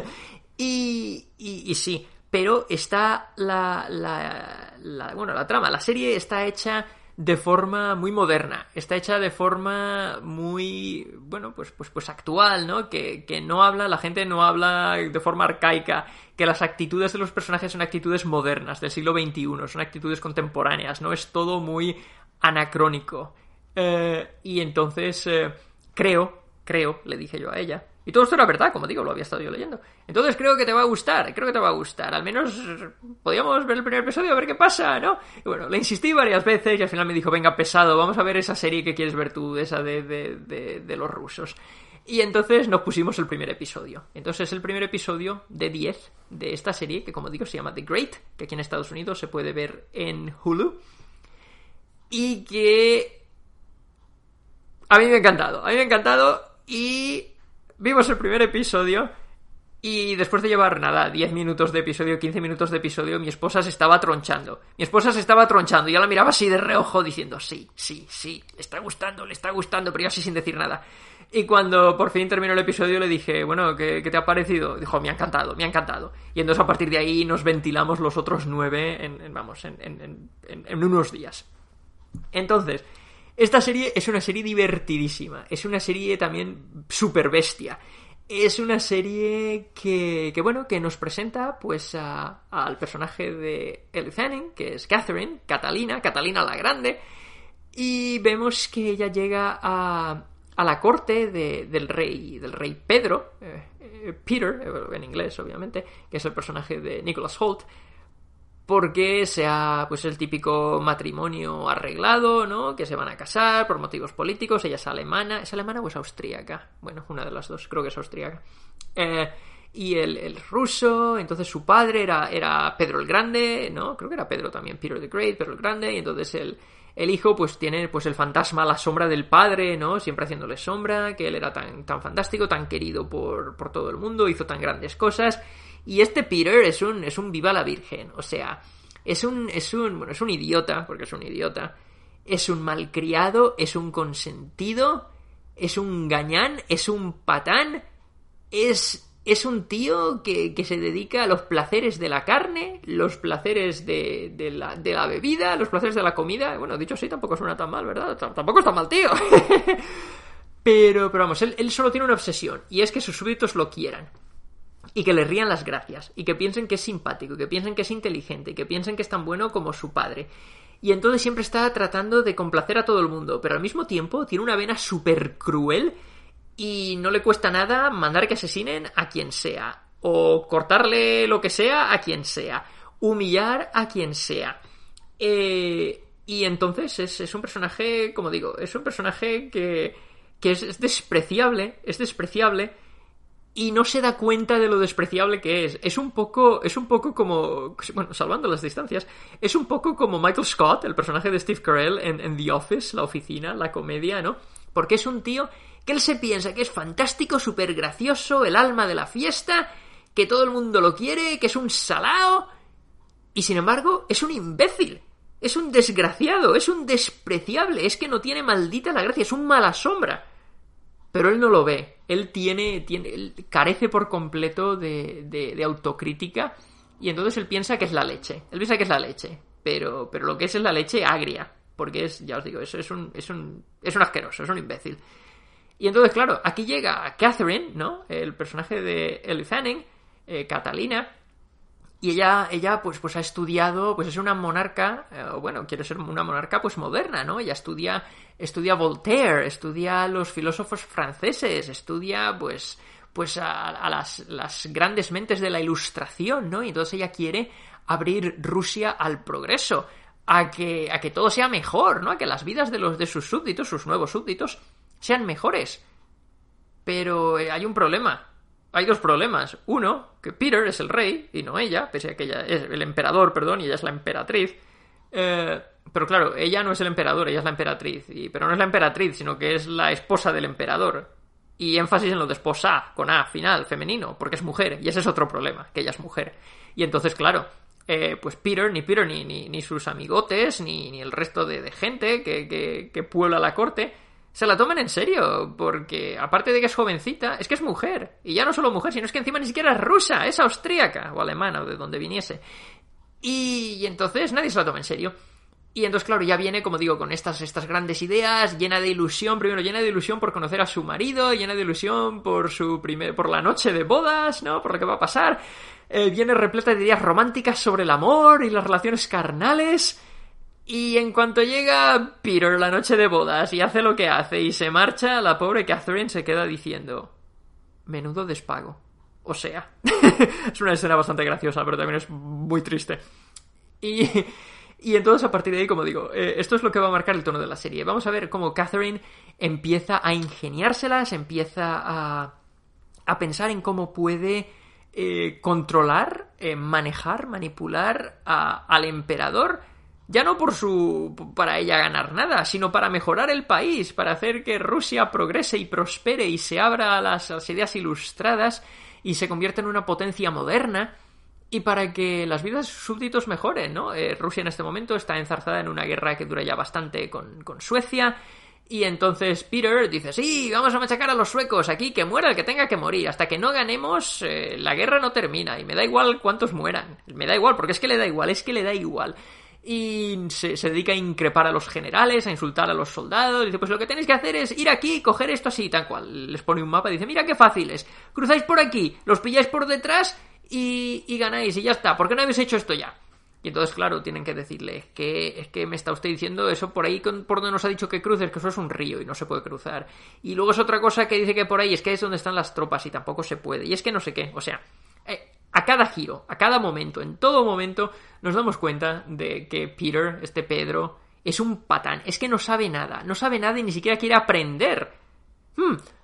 y, y, y sí, pero está la, la, la... Bueno, la trama, la serie está hecha... de forma muy moderna, está hecha de forma muy, bueno, pues, pues, pues actual, ¿no? Que, que no habla, la gente no habla de forma arcaica, que las actitudes de los personajes son actitudes modernas, del siglo veintiuno, son actitudes contemporáneas, ¿no? Es todo muy anacrónico. Eh, y entonces, eh, creo, creo, le dije yo a ella, y todo esto era verdad, como digo, lo había estado yo leyendo. Entonces creo que te va a gustar, creo que te va a gustar. Al menos podíamos ver el primer episodio a ver qué pasa, ¿no? Y bueno, le insistí varias veces y al final me dijo, venga, pesado, vamos a ver esa serie que quieres ver tú, esa de, de, de, de los rusos. Y entonces nos pusimos el primer episodio. Entonces es el primer episodio de diez de esta serie, que como digo se llama The Great, que aquí en Estados Unidos se puede ver en Hulu. Y que... a mí me ha encantado, a mí me ha encantado y... Vimos el primer episodio y después de llevar, nada, diez minutos de episodio, quince minutos de episodio, mi esposa se estaba tronchando. Mi esposa se estaba tronchando y yo la miraba así de reojo diciendo, sí, sí, sí, le está gustando, le está gustando, pero yo así sin decir nada. Y cuando por fin terminó el episodio le dije, bueno, ¿qué, qué te ha parecido? Dijo, me ha encantado, me ha encantado. Y entonces a partir de ahí nos ventilamos los otros nueve en, en vamos, en, en, en, en unos días. Entonces... esta serie es una serie divertidísima, es una serie también súper bestia, es una serie que, que, bueno, que nos presenta pues a, a, al personaje de Elle Fanning, que es Catherine, Catalina, Catalina la Grande, y vemos que ella llega a, a la corte de, del rey del rey Pedro, eh, eh, Peter, en inglés obviamente, que es el personaje de Nicholas Hoult, porque sea pues el típico matrimonio arreglado, ¿no? Que se van a casar por motivos políticos. Ella es alemana. ¿Es alemana o es austríaca? Bueno, una de las dos, creo que es austríaca. Eh, y él es ruso, entonces su padre era, era Pedro el Grande, ¿no? Creo que era Pedro también, Peter the Great, Pedro el Grande, y entonces el, el hijo pues tiene pues el fantasma, la sombra del padre, ¿no? Siempre haciéndole sombra, que él era tan, tan fantástico, tan querido por, por todo el mundo, hizo tan grandes cosas, y este Peter es un, es un viva la virgen, o sea, es un, es un, bueno, es un idiota, porque es un idiota, es un malcriado, es un consentido, es un gañán, es un patán, es... Es un tío que, que se dedica a los placeres de la carne, los placeres de, de, la, de la bebida, los placeres de la comida. Bueno, dicho así, tampoco suena tan mal, ¿verdad? T- tampoco está mal, tío. pero, pero vamos, él, él solo tiene una obsesión, y es que sus súbditos lo quieran. Y que le rían las gracias, y que piensen que es simpático, y que piensen que es inteligente, y que piensen que es tan bueno como su padre. Y entonces siempre está tratando de complacer a todo el mundo, pero al mismo tiempo tiene una vena súper cruel. Y no le cuesta nada mandar que asesinen a quien sea. O cortarle lo que sea a quien sea. Humillar a quien sea. Eh, y entonces es, es un personaje, como digo, es un personaje que, que es, es despreciable. Es despreciable. Y no se da cuenta de lo despreciable que es. Es un poco, es un poco como... Bueno, salvando las distancias. Es un poco como Michael Scott, el personaje de Steve Carell en, en The Office, la oficina, la comedia, ¿no? Porque es un tío... que él se piensa que es fantástico, súper gracioso, el alma de la fiesta, que todo el mundo lo quiere, que es un salao, y sin embargo es un imbécil, es un desgraciado, es un despreciable, es que no tiene maldita la gracia, es un mala sombra. Pero él no lo ve, él tiene, tiene él carece por completo de, de, de autocrítica, y entonces él piensa que es la leche, él piensa que es la leche, pero, pero lo que es es la leche agria, porque es, ya os digo, es, es, un, es, un, es un asqueroso, es un imbécil. Y entonces, claro, aquí llega Catherine, ¿no? El personaje de Ellie Fanning, eh, Catalina, y ella, ella pues, pues ha estudiado, pues es una monarca, eh, bueno, quiere ser una monarca pues moderna, ¿no? Ella estudia, estudia Voltaire, estudia a los filósofos franceses, estudia pues, pues a, a las, las grandes mentes de la Ilustración, ¿no? Y entonces ella quiere abrir Rusia al progreso, a que, a que todo sea mejor, ¿no? A que las vidas de los de sus súbditos, sus nuevos súbditos, sean mejores. Pero eh, hay un problema. Hay dos problemas. Uno, que Peter es el rey y no ella, pese a que ella es el emperador, perdón, y ella es la emperatriz. Eh, pero claro, ella no es el emperador, ella es la emperatriz. Y, pero no es la emperatriz, sino que es la esposa del emperador. Y énfasis en lo de esposa, con A final, femenino, porque es mujer. Y ese es otro problema, que ella es mujer. Y entonces, claro, eh, pues Peter, ni Peter, ni, ni, ni sus amigotes, ni, ni el resto de, de gente que, que, que puebla la corte, se la toman en serio, porque aparte de que es jovencita, es que es mujer. Y ya no solo mujer, sino es que encima ni siquiera es rusa, es austríaca o alemana o de donde viniese. Y, y entonces nadie se la toma en serio. Y entonces, claro, ya viene, como digo, con estas, estas grandes ideas, llena de ilusión, primero llena de ilusión por conocer a su marido, llena de ilusión por su primer, por la noche de bodas, ¿no? Por lo que va a pasar. Eh, viene repleta de ideas románticas sobre el amor y las relaciones carnales. Y en cuanto llega Peter la noche de bodas y hace lo que hace y se marcha, la pobre Catherine se queda diciendo: menudo despago. O sea, es una escena bastante graciosa, pero también es muy triste. Y, y entonces a partir de ahí, como digo, eh, esto es lo que va a marcar el tono de la serie. Vamos a ver cómo Catherine empieza a ingeniárselas, empieza a, a pensar en cómo puede eh, controlar, eh, manejar, manipular a, al emperador. Ya no por su para ella ganar nada, sino para mejorar el país, para hacer que Rusia progrese y prospere y se abra a las, a las ideas ilustradas y se convierta en una potencia moderna, y para que las vidas de sus súbditos mejoren, ¿no? Eh, Rusia en este momento está enzarzada en una guerra que dura ya bastante con, con Suecia, y entonces Peter dice: sí, vamos a machacar a los suecos aquí, que muera el que tenga que morir, hasta que no ganemos, eh, la guerra no termina, y me da igual cuántos mueran, me da igual, porque es que le da igual, es que le da igual. Y se, se dedica a increpar a los generales, a insultar a los soldados. Dice: pues lo que tenéis que hacer es ir aquí, coger esto así, tal cual. Les pone un mapa y dice: mira qué fácil es, cruzáis por aquí, los pilláis por detrás y, y ganáis, y ya está. ¿Por qué no habéis hecho esto ya? Y entonces, claro, tienen que decirle: es que, es que me está usted diciendo eso por ahí, por donde nos ha dicho que cruces, que eso es un río y no se puede cruzar. Y luego es otra cosa que dice que por ahí es que es donde están las tropas y tampoco se puede. Y es que no sé qué, o sea... Eh, A cada giro, a cada momento, en todo momento, nos damos cuenta de que Peter, este Pedro, es un patán. Es que no sabe nada, no sabe nada y ni siquiera quiere aprender. Hmm,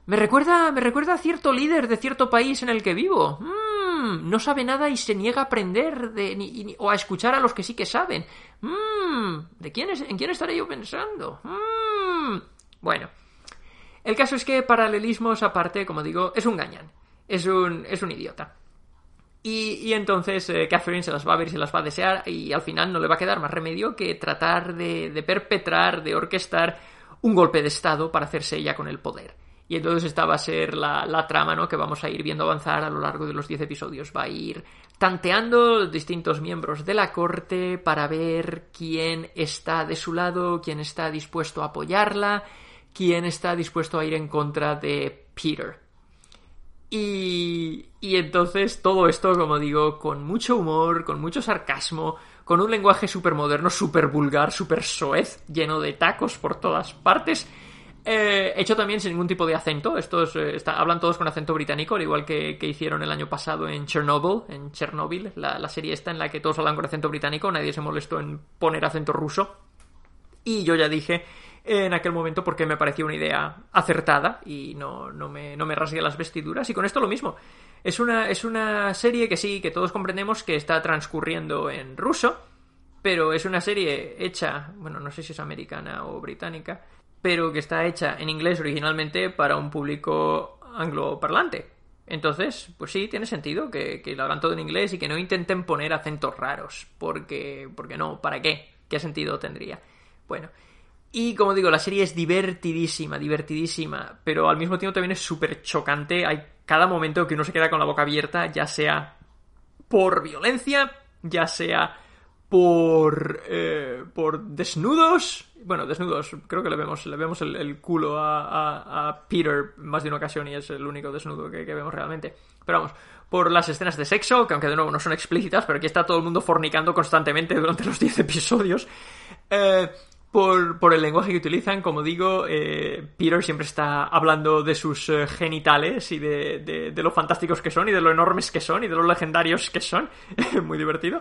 Me recuerda, me recuerda a cierto líder de cierto país en el que vivo. Mm, no sabe nada y se niega a aprender de, ni, ni, o a escuchar a los que sí que saben. Mm, ¿de quién es, ¿En quién estaré yo pensando? Mm. Bueno, el caso es que paralelismos aparte, como digo, es un gañán. Es un, es un idiota. Y, y entonces eh, Catherine se las va a ver y se las va a desear y al final no le va a quedar más remedio que tratar de, de perpetrar, de orquestar un golpe de estado para hacerse ella con el poder. Y entonces esta va a ser la, la trama, ¿no?, que vamos a ir viendo avanzar a lo largo de los diez episodios. Va a ir tanteando los distintos miembros de la corte para ver quién está de su lado, quién está dispuesto a apoyarla, quién está dispuesto a ir en contra de Peter. Y, y entonces todo esto, como digo, con mucho humor, con mucho sarcasmo, con un lenguaje súper moderno, súper vulgar, súper soez, lleno de tacos por todas partes, eh, hecho también sin ningún tipo de acento. Estos eh, está, hablan todos con acento británico, al igual que, que hicieron el año pasado en Chernobyl, en Chernobyl, la, la serie esta en la que todos hablan con acento británico, nadie se molestó en poner acento ruso. Y yo ya dije en aquel momento porque me pareció una idea acertada y no, no, me, no me rasgué las vestiduras. Y con esto lo mismo. Es una, es una serie que sí, que todos comprendemos que está transcurriendo en ruso, pero es una serie hecha, bueno, no sé si es americana o británica, pero que está hecha en inglés originalmente para un público angloparlante. Entonces, pues sí, tiene sentido que, que lo hagan todo en inglés y que no intenten poner acentos raros, porque, porque no, ¿para qué? ¿Qué sentido tendría? Bueno, y como digo, la serie es divertidísima, divertidísima, pero al mismo tiempo también es súper chocante. Hay cada momento que uno se queda con la boca abierta, ya sea por violencia, ya sea por eh, por desnudos. Bueno, desnudos, creo que le vemos, le vemos el, el culo a, a, a Peter más de una ocasión y es el único desnudo que, que vemos realmente. Pero vamos, por las escenas de sexo, que aunque de nuevo no son explícitas, pero aquí está todo el mundo fornicando constantemente durante los diez episodios. Eh... Por, por el lenguaje que utilizan, como digo, eh, Peter siempre está hablando de sus eh, genitales y de, de, de lo fantásticos que son y de lo enormes que son y de lo legendarios que son. Muy divertido.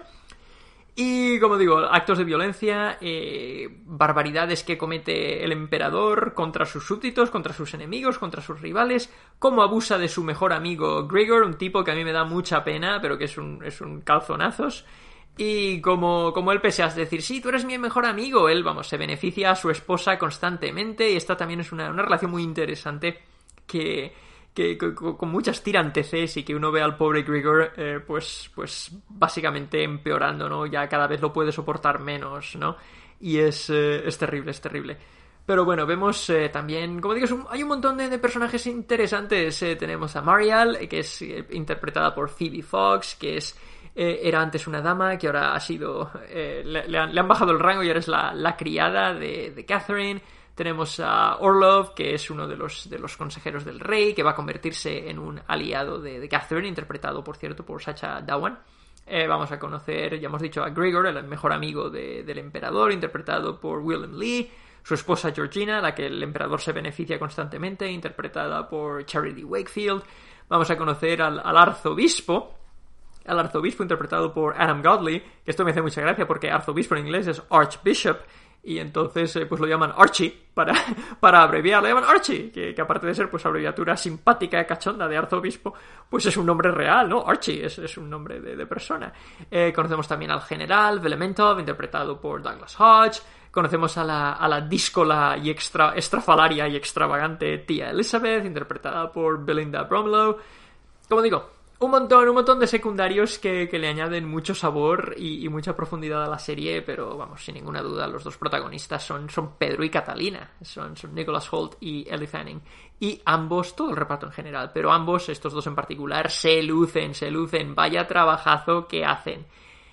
Y, como digo, actos de violencia, eh, barbaridades que comete el emperador contra sus súbditos, contra sus enemigos, contra sus rivales, cómo abusa de su mejor amigo Gregor, un tipo que a mí me da mucha pena, pero que es un, es un calzonazos. Y como, como él, pese a decir, sí, tú eres mi mejor amigo, él, vamos, se beneficia a su esposa constantemente y esta también es una, una relación muy interesante que, que, que con muchas tiranteces y que uno ve al pobre Gregor, eh, pues, pues básicamente empeorando, ¿no? Ya cada vez lo puede soportar menos, ¿no? Y es, eh, es terrible, es terrible. Pero bueno, vemos eh, también, como digo, un, hay un montón de, de personajes interesantes. Eh, tenemos a Marial, eh, que es eh, interpretada por Phoebe Fox, que es... Eh, era antes una dama que ahora ha sido... Eh, le, le, han, le han bajado el rango y ahora es la, la criada de, de Catherine. Tenemos a Orlov, que es uno de los, de los consejeros del rey, que va a convertirse en un aliado de, de Catherine, interpretado, por cierto, por Sacha Dhawan. Eh, vamos a conocer, ya hemos dicho, a Gregor, el mejor amigo de, del emperador, interpretado por William Lee. Su esposa Georgina, la que el emperador se beneficia constantemente, interpretada por Charity Wakefield. Vamos a conocer al, al arzobispo, al arzobispo interpretado por Adam Godley, que esto me hace mucha gracia porque arzobispo en inglés es Archbishop, y entonces eh, pues lo llaman Archie, para, para abreviar, lo llaman Archie, que, que aparte de ser pues abreviatura simpática y cachonda de arzobispo, pues es un nombre real, ¿no? Archie es, es un nombre de, de persona. Eh, conocemos también al general Velementov, interpretado por Douglas Hodge. Conocemos a la, a la díscola y extra, estrafalaria y extravagante tía Elizabeth, interpretada por Belinda Bromlow. Como digo, un montón, un montón de secundarios que, que le añaden mucho sabor y, y mucha profundidad a la serie, pero vamos, sin ninguna duda, los dos protagonistas son, son Pedro y Catalina, son, son Nicholas Hoult y Ellie Fanning. Y ambos, todo el reparto en general, pero ambos, estos dos en particular, se lucen, se lucen, vaya trabajazo que hacen.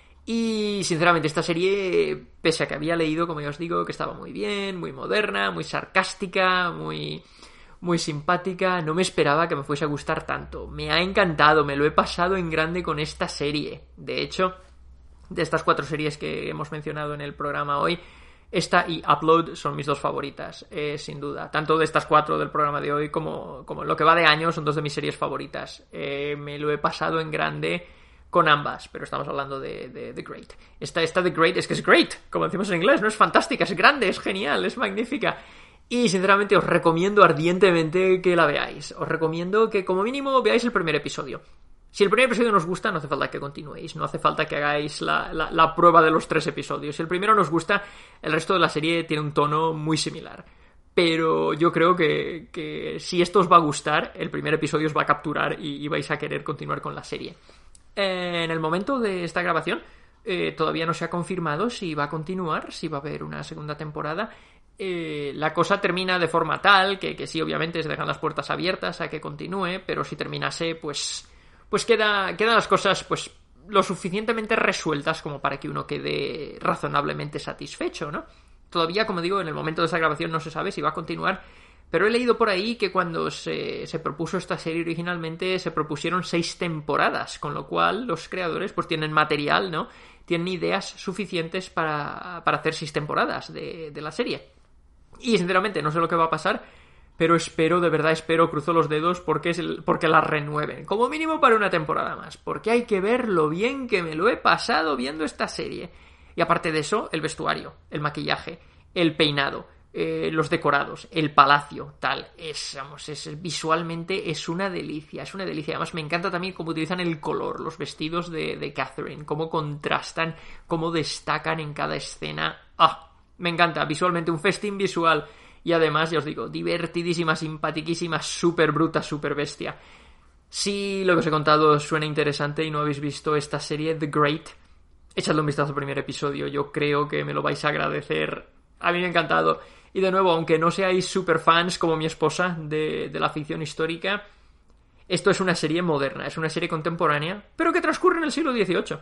Y sinceramente esta serie, pese a que había leído, como ya os digo, que estaba muy bien, muy moderna, muy sarcástica, muy... muy simpática, no me esperaba que me fuese a gustar tanto. Me ha encantado, me lo he pasado en grande con esta serie. De hecho, de estas cuatro series que hemos mencionado en el programa hoy, esta y Upload son mis dos favoritas, eh, sin duda. Tanto de estas cuatro del programa de hoy como, como lo que va de año son dos de mis series favoritas. Eh, me lo he pasado en grande con ambas, pero estamos hablando de, de The Great. Esta, esta The Great es que es great, como decimos en inglés, no es fantástica, es grande, es genial, es magnífica. Y sinceramente os recomiendo ardientemente que la veáis. Os recomiendo que como mínimo veáis el primer episodio. Si el primer episodio nos gusta, no hace falta que continuéis, no hace falta que hagáis la, la, la prueba de los tres episodios. Si el primero nos gusta, el resto de la serie tiene un tono muy similar. Pero yo creo que, que si esto os va a gustar, el primer episodio os va a capturar y, y vais a querer continuar con la serie. Eh, en el momento de esta grabación, eh, todavía no se ha confirmado si va a continuar, si va a haber una segunda temporada. Eh, la cosa termina de forma tal que, que sí, obviamente se dejan las puertas abiertas a que continúe, pero si terminase, pues... pues queda, quedan las cosas pues lo suficientemente resueltas como para que uno quede razonablemente satisfecho, ¿no? Todavía, como digo, en el momento de esa grabación no se sabe si va a continuar, pero he leído por ahí que cuando se, se propuso esta serie originalmente se propusieron seis temporadas, con lo cual los creadores pues tienen material, ¿no? Tienen ideas suficientes para, para hacer seis temporadas de, de la serie. Y sinceramente no sé lo que va a pasar, pero espero, de verdad espero, cruzo los dedos porque, es el, porque la renueven, como mínimo para una temporada más, porque hay que ver lo bien que me lo he pasado viendo esta serie. Y aparte de eso, el vestuario, el maquillaje, el peinado, eh, los decorados, el palacio, tal, es, vamos, es, visualmente es una delicia, es una delicia. Además me encanta también cómo utilizan el color, los vestidos de, de Catherine, cómo contrastan, cómo destacan en cada escena. ¡Ah! Me encanta, visualmente un festín visual. Y además, ya os digo, divertidísima, simpatiquísima, súper bruta, súper bestia. Si lo que os he contado os suena interesante y no habéis visto esta serie, The Great, echadle un vistazo al primer episodio. Yo creo que me lo vais a agradecer. A mí me ha encantado. Y de nuevo, aunque no seáis super fans como mi esposa de, de la ficción histórica, esto es una serie moderna, es una serie contemporánea, pero que transcurre en el siglo dieciocho.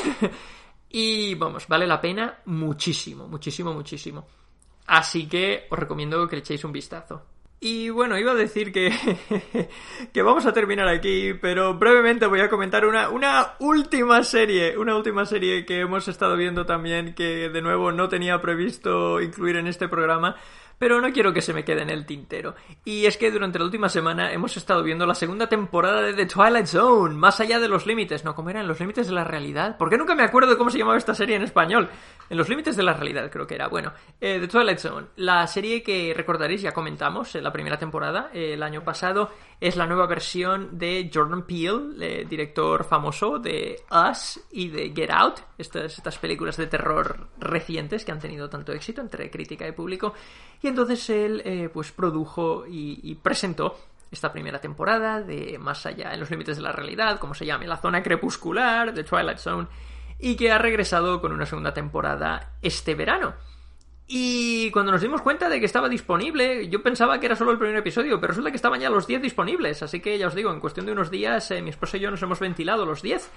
Y vamos, vale la pena muchísimo, muchísimo, muchísimo. Así que os recomiendo que le echéis un vistazo. Y bueno, iba a decir que, que vamos a terminar aquí, pero brevemente voy a comentar una, una última serie, una última serie que hemos estado viendo también, que de nuevo no tenía previsto incluir en este programa, pero no quiero que se me quede en el tintero. Y es que durante la última semana hemos estado viendo la segunda temporada de The Twilight Zone, Más allá de los límites. No, ¿cómo eran? ¿Los límites de la realidad? ¿Por qué nunca me acuerdo de cómo se llamaba esta serie en español? En los límites de la realidad creo que era. Bueno, eh, The Twilight Zone, la serie que recordaréis, ya comentamos en la primera temporada, eh, el año pasado, es la nueva versión de Jordan Peele, eh, director famoso de Us y de Get Out, estas, estas películas de terror recientes que han tenido tanto éxito entre crítica y público. Y entonces él eh, pues produjo y, y presentó esta primera temporada de Más allá, en los límites de la realidad, como se llame, la zona crepuscular de Twilight Zone, y que ha regresado con una segunda temporada este verano. Y cuando nos dimos cuenta de que estaba disponible, yo pensaba que era solo el primer episodio, pero resulta que estaban ya los diez disponibles, así que ya os digo, en cuestión de unos días eh, mi esposa y yo nos hemos ventilado los diez.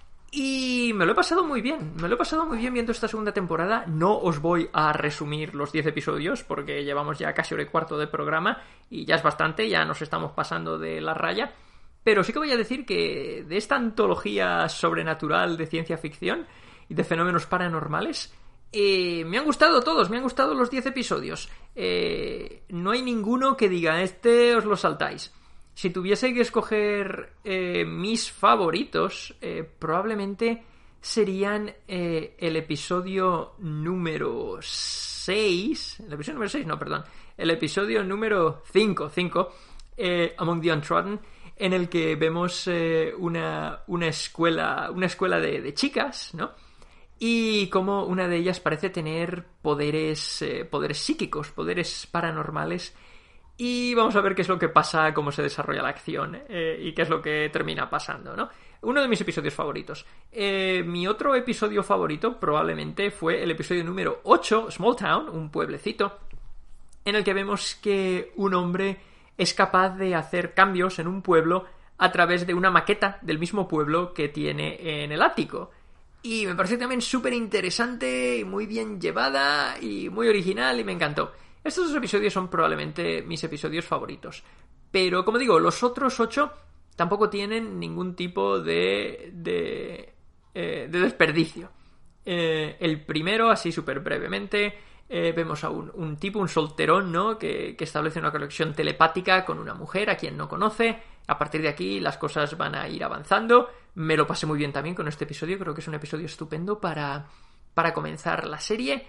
Y me lo he pasado muy bien, me lo he pasado muy bien viendo esta segunda temporada. No os voy a resumir los diez episodios porque llevamos ya casi hora y cuarto de programa y ya es bastante, ya nos estamos pasando de la raya. Pero sí que voy a decir que de esta antología sobrenatural de ciencia ficción y de fenómenos paranormales, eh, me han gustado todos, me han gustado los diez episodios. Eh, no hay ninguno que diga, este os lo saltáis. Si tuviese que escoger eh, mis favoritos, eh, probablemente serían eh, el episodio número seis. El episodio número seis, no, perdón. El episodio número cinco, cinco, eh, Among the Untrodden, en el que vemos eh, una, una escuela, una escuela de, de chicas, ¿no? Y como una de ellas parece tener poderes, eh, poderes psíquicos, poderes paranormales. Y vamos a ver qué es lo que pasa, cómo se desarrolla la acción eh, y qué es lo que termina pasando, ¿no? Uno de mis episodios favoritos. Eh, mi otro episodio favorito probablemente fue el episodio número ocho, Small Town, un pueblecito, en el que vemos que un hombre es capaz de hacer cambios en un pueblo a través de una maqueta del mismo pueblo que tiene en el ático. Y me pareció también súper interesante, muy bien llevada y muy original y me encantó. Estos dos episodios son probablemente mis episodios favoritos. Pero, como digo, los otros ocho tampoco tienen ningún tipo de, de, eh, de desperdicio. Eh, el primero, así súper brevemente, eh, vemos a un, un tipo, un solterón, ¿no? Que, que establece una conexión telepática con una mujer a quien no conoce. A partir de aquí las cosas van a ir avanzando. Me lo pasé muy bien también con este episodio. Creo que es un episodio estupendo para, para comenzar la serie.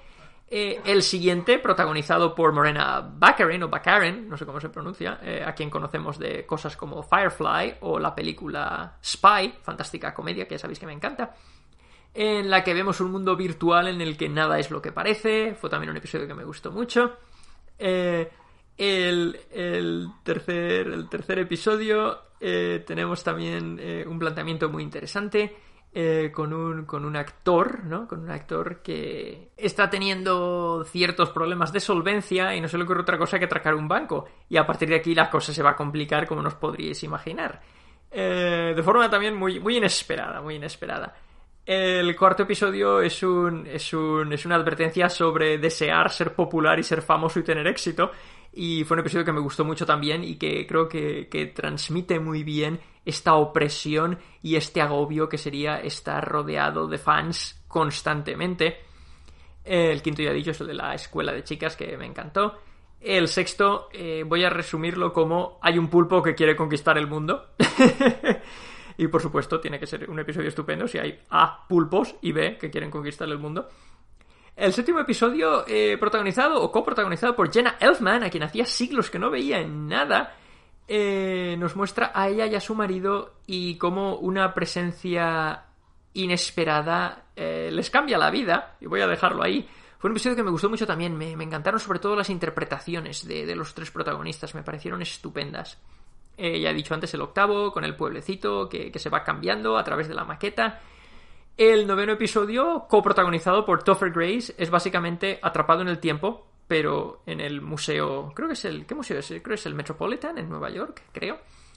Eh, el siguiente, protagonizado por Morena Baccarin, o Baccarin, no sé cómo se pronuncia, eh, a quien conocemos de cosas como Firefly o la película Spy, fantástica comedia que ya sabéis que me encanta, en la que vemos un mundo virtual en el que nada es lo que parece. Fue también un episodio que me gustó mucho. Eh, el, el, tercer, el tercer episodio eh, tenemos también eh, un planteamiento muy interesante. Eh, con, un, con un actor, ¿no? Con un actor que está teniendo ciertos problemas de solvencia y no se le ocurre otra cosa que atracar un banco. Y a partir de aquí la cosa se va a complicar, como nos podríais imaginar. Eh, de forma también muy, muy inesperada, muy inesperada. El cuarto episodio es, un, es, un, es una advertencia sobre desear ser popular y ser famoso y tener éxito. Y fue un episodio que me gustó mucho también y que creo que, que transmite muy bien esta opresión y este agobio que sería estar rodeado de fans constantemente. El quinto, ya he dicho, es el de la escuela de chicas, que me encantó. El sexto, eh, voy a resumirlo como hay un pulpo que quiere conquistar el mundo. Y por supuesto tiene que ser un episodio estupendo si hay A, pulpos, y B, que quieren conquistar el mundo. El séptimo episodio, eh, protagonizado o coprotagonizado por Jenna Elfman, a quien hacía siglos que no veía en nada, eh, nos muestra a ella y a su marido y cómo una presencia inesperada eh, les cambia la vida, y voy a dejarlo ahí. Fue un episodio que me gustó mucho también, me, me encantaron sobre todo las interpretaciones de, de los tres protagonistas, me parecieron estupendas. Eh, ya he dicho antes el octavo, con el pueblecito que, que se va cambiando a través de la maqueta. El noveno episodio, coprotagonizado por Topher Grace, es básicamente atrapado en el tiempo, pero en el museo, creo que es el, ¿qué museo es? Creo que es el Metropolitan en Nueva York, creo.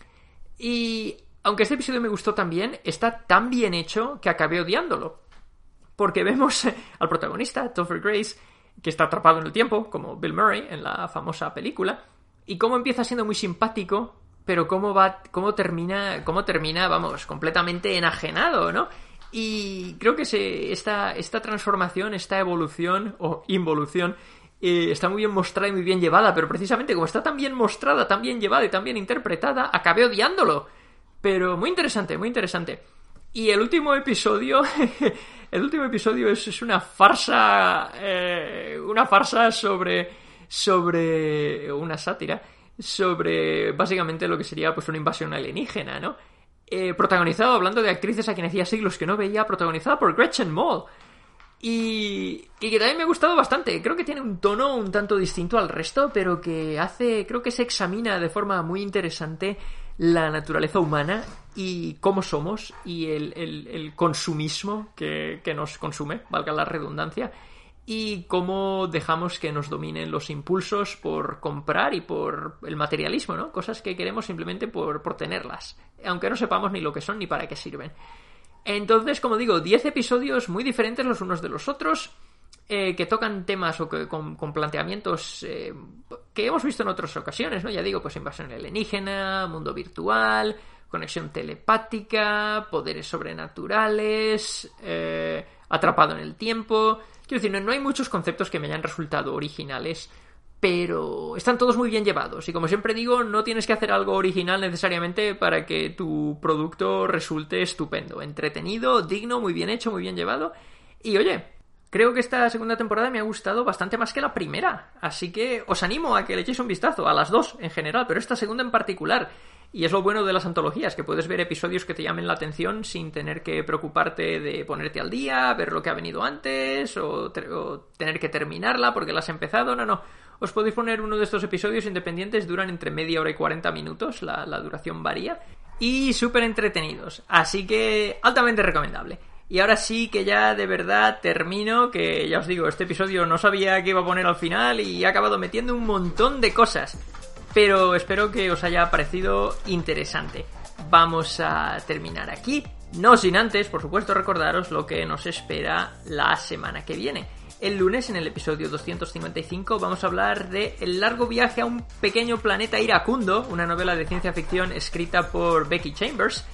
Y aunque este episodio me gustó también, está tan bien hecho que acabé odiándolo. Porque vemos al protagonista, Topher Grace, que está atrapado en el tiempo, como Bill Murray en la famosa película, y cómo empieza siendo muy simpático, pero cómo va, cómo termina, cómo termina, vamos, completamente enajenado, ¿no? Y creo que se, esta, esta transformación, esta evolución o involución eh, está muy bien mostrada y muy bien llevada, pero precisamente como está tan bien mostrada, tan bien llevada y tan bien interpretada, acabé odiándolo. Pero muy interesante, muy interesante. Y el último episodio, el último episodio es, es una farsa, eh, una farsa sobre, sobre una sátira, sobre básicamente lo que sería pues una invasión alienígena, ¿no? Eh, protagonizado, hablando de actrices a quien hacía siglos que no veía, protagonizada por Gretchen Mol. Y, y que también me ha gustado bastante. Creo que tiene un tono un tanto distinto al resto, pero que hace, creo que se examina de forma muy interesante la naturaleza humana y cómo somos y el, el, el consumismo que, que nos consume, valga la redundancia, y cómo dejamos que nos dominen los impulsos por comprar y por el materialismo, ¿no? Cosas que queremos simplemente por, por tenerlas, aunque no sepamos ni lo que son ni para qué sirven. Entonces, como digo, diez episodios muy diferentes los unos de los otros, eh, que tocan temas o que, con, con planteamientos eh, que hemos visto en otras ocasiones, ¿no? Ya digo, pues invasión alienígena, mundo virtual, conexión telepática, poderes sobrenaturales, eh, atrapado en el tiempo. Quiero decir, no, no hay muchos conceptos que me hayan resultado originales, pero están todos muy bien llevados. Y como siempre digo, no tienes que hacer algo original necesariamente para que tu producto resulte estupendo. Entretenido, digno, muy bien hecho, muy bien llevado. Y oye, creo que esta segunda temporada me ha gustado bastante más que la primera. Así que os animo a que le echéis un vistazo, a las dos en general, pero esta segunda en particular. Y es lo bueno de las antologías, que puedes ver episodios que te llamen la atención sin tener que preocuparte de ponerte al día, ver lo que ha venido antes, o, te- o tener que terminarla porque la has empezado. No, no. Os podéis poner uno de estos episodios independientes, duran entre media hora y cuarenta minutos, la, la duración varía, y súper entretenidos. Así que altamente recomendable. Y ahora sí que ya de verdad termino, que ya os digo, este episodio no sabía qué iba a poner al final y he acabado metiendo un montón de cosas. Pero espero que os haya parecido interesante. Vamos a terminar aquí, no sin antes, por supuesto, recordaros lo que nos espera la semana que viene. El lunes, en el episodio doscientos cincuenta y cinco, vamos a hablar de El largo viaje a un pequeño planeta iracundo, una novela de ciencia ficción escrita por Becky Chambers.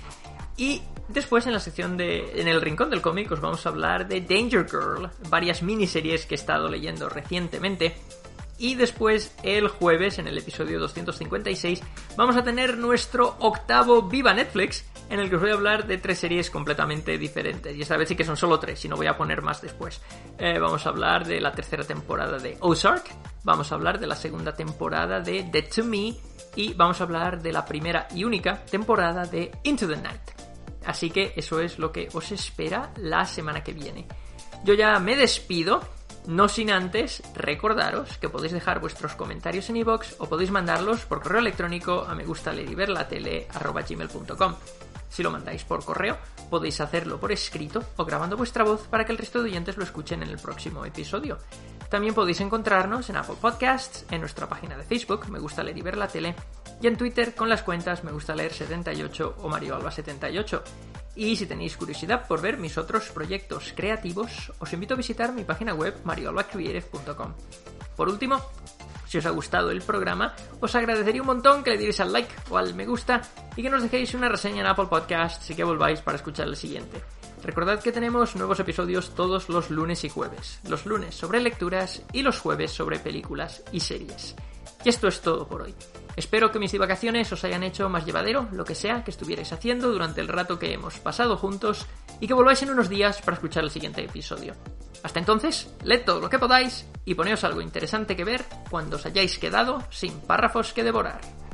Y después, en la sección de En el rincón del cómic, os vamos a hablar de Danger Girl, varias miniseries que he estado leyendo recientemente Y después, el jueves, en el episodio doscientos cincuenta y seis, vamos a tener nuestro octavo Viva Netflix, en el que os voy a hablar de tres series completamente diferentes. Y esta vez sí que son solo tres, y no voy a poner más después. Eh, vamos a hablar de la tercera temporada de Ozark, vamos a hablar de la segunda temporada de Dead to Me, y vamos a hablar de la primera y única temporada de Into the Night. Así que eso es lo que os espera la semana que viene. Yo ya me despido, no sin antes recordaros que podéis dejar vuestros comentarios en iVoox o podéis mandarlos por correo electrónico a megustaleryverlatele arroba gmail punto com. Si lo mandáis por correo, podéis hacerlo por escrito o grabando vuestra voz para que el resto de oyentes lo escuchen en el próximo episodio. También podéis encontrarnos en Apple Podcasts, en nuestra página de Facebook, Me Gusta Leer y Ver la Tele, y en Twitter con las cuentas Me Gusta Leer setenta y ocho o MarioAlba setenta y ocho. Y si tenéis curiosidad por ver mis otros proyectos creativos, os invito a visitar mi página web mario alba creative punto com. Por último, si os ha gustado el programa, os agradecería un montón que le dierais al like o al me gusta y que nos dejéis una reseña en Apple Podcasts y que volváis para escuchar el siguiente. Recordad que tenemos nuevos episodios todos los lunes y jueves. Los lunes sobre lecturas y los jueves sobre películas y series. Y esto es todo por hoy. Espero que mis divagaciones os hayan hecho más llevadero lo que sea que estuvierais haciendo durante el rato que hemos pasado juntos y que volváis en unos días para escuchar el siguiente episodio. Hasta entonces, leed todo lo que podáis y poneos algo interesante que ver cuando os hayáis quedado sin párrafos que devorar.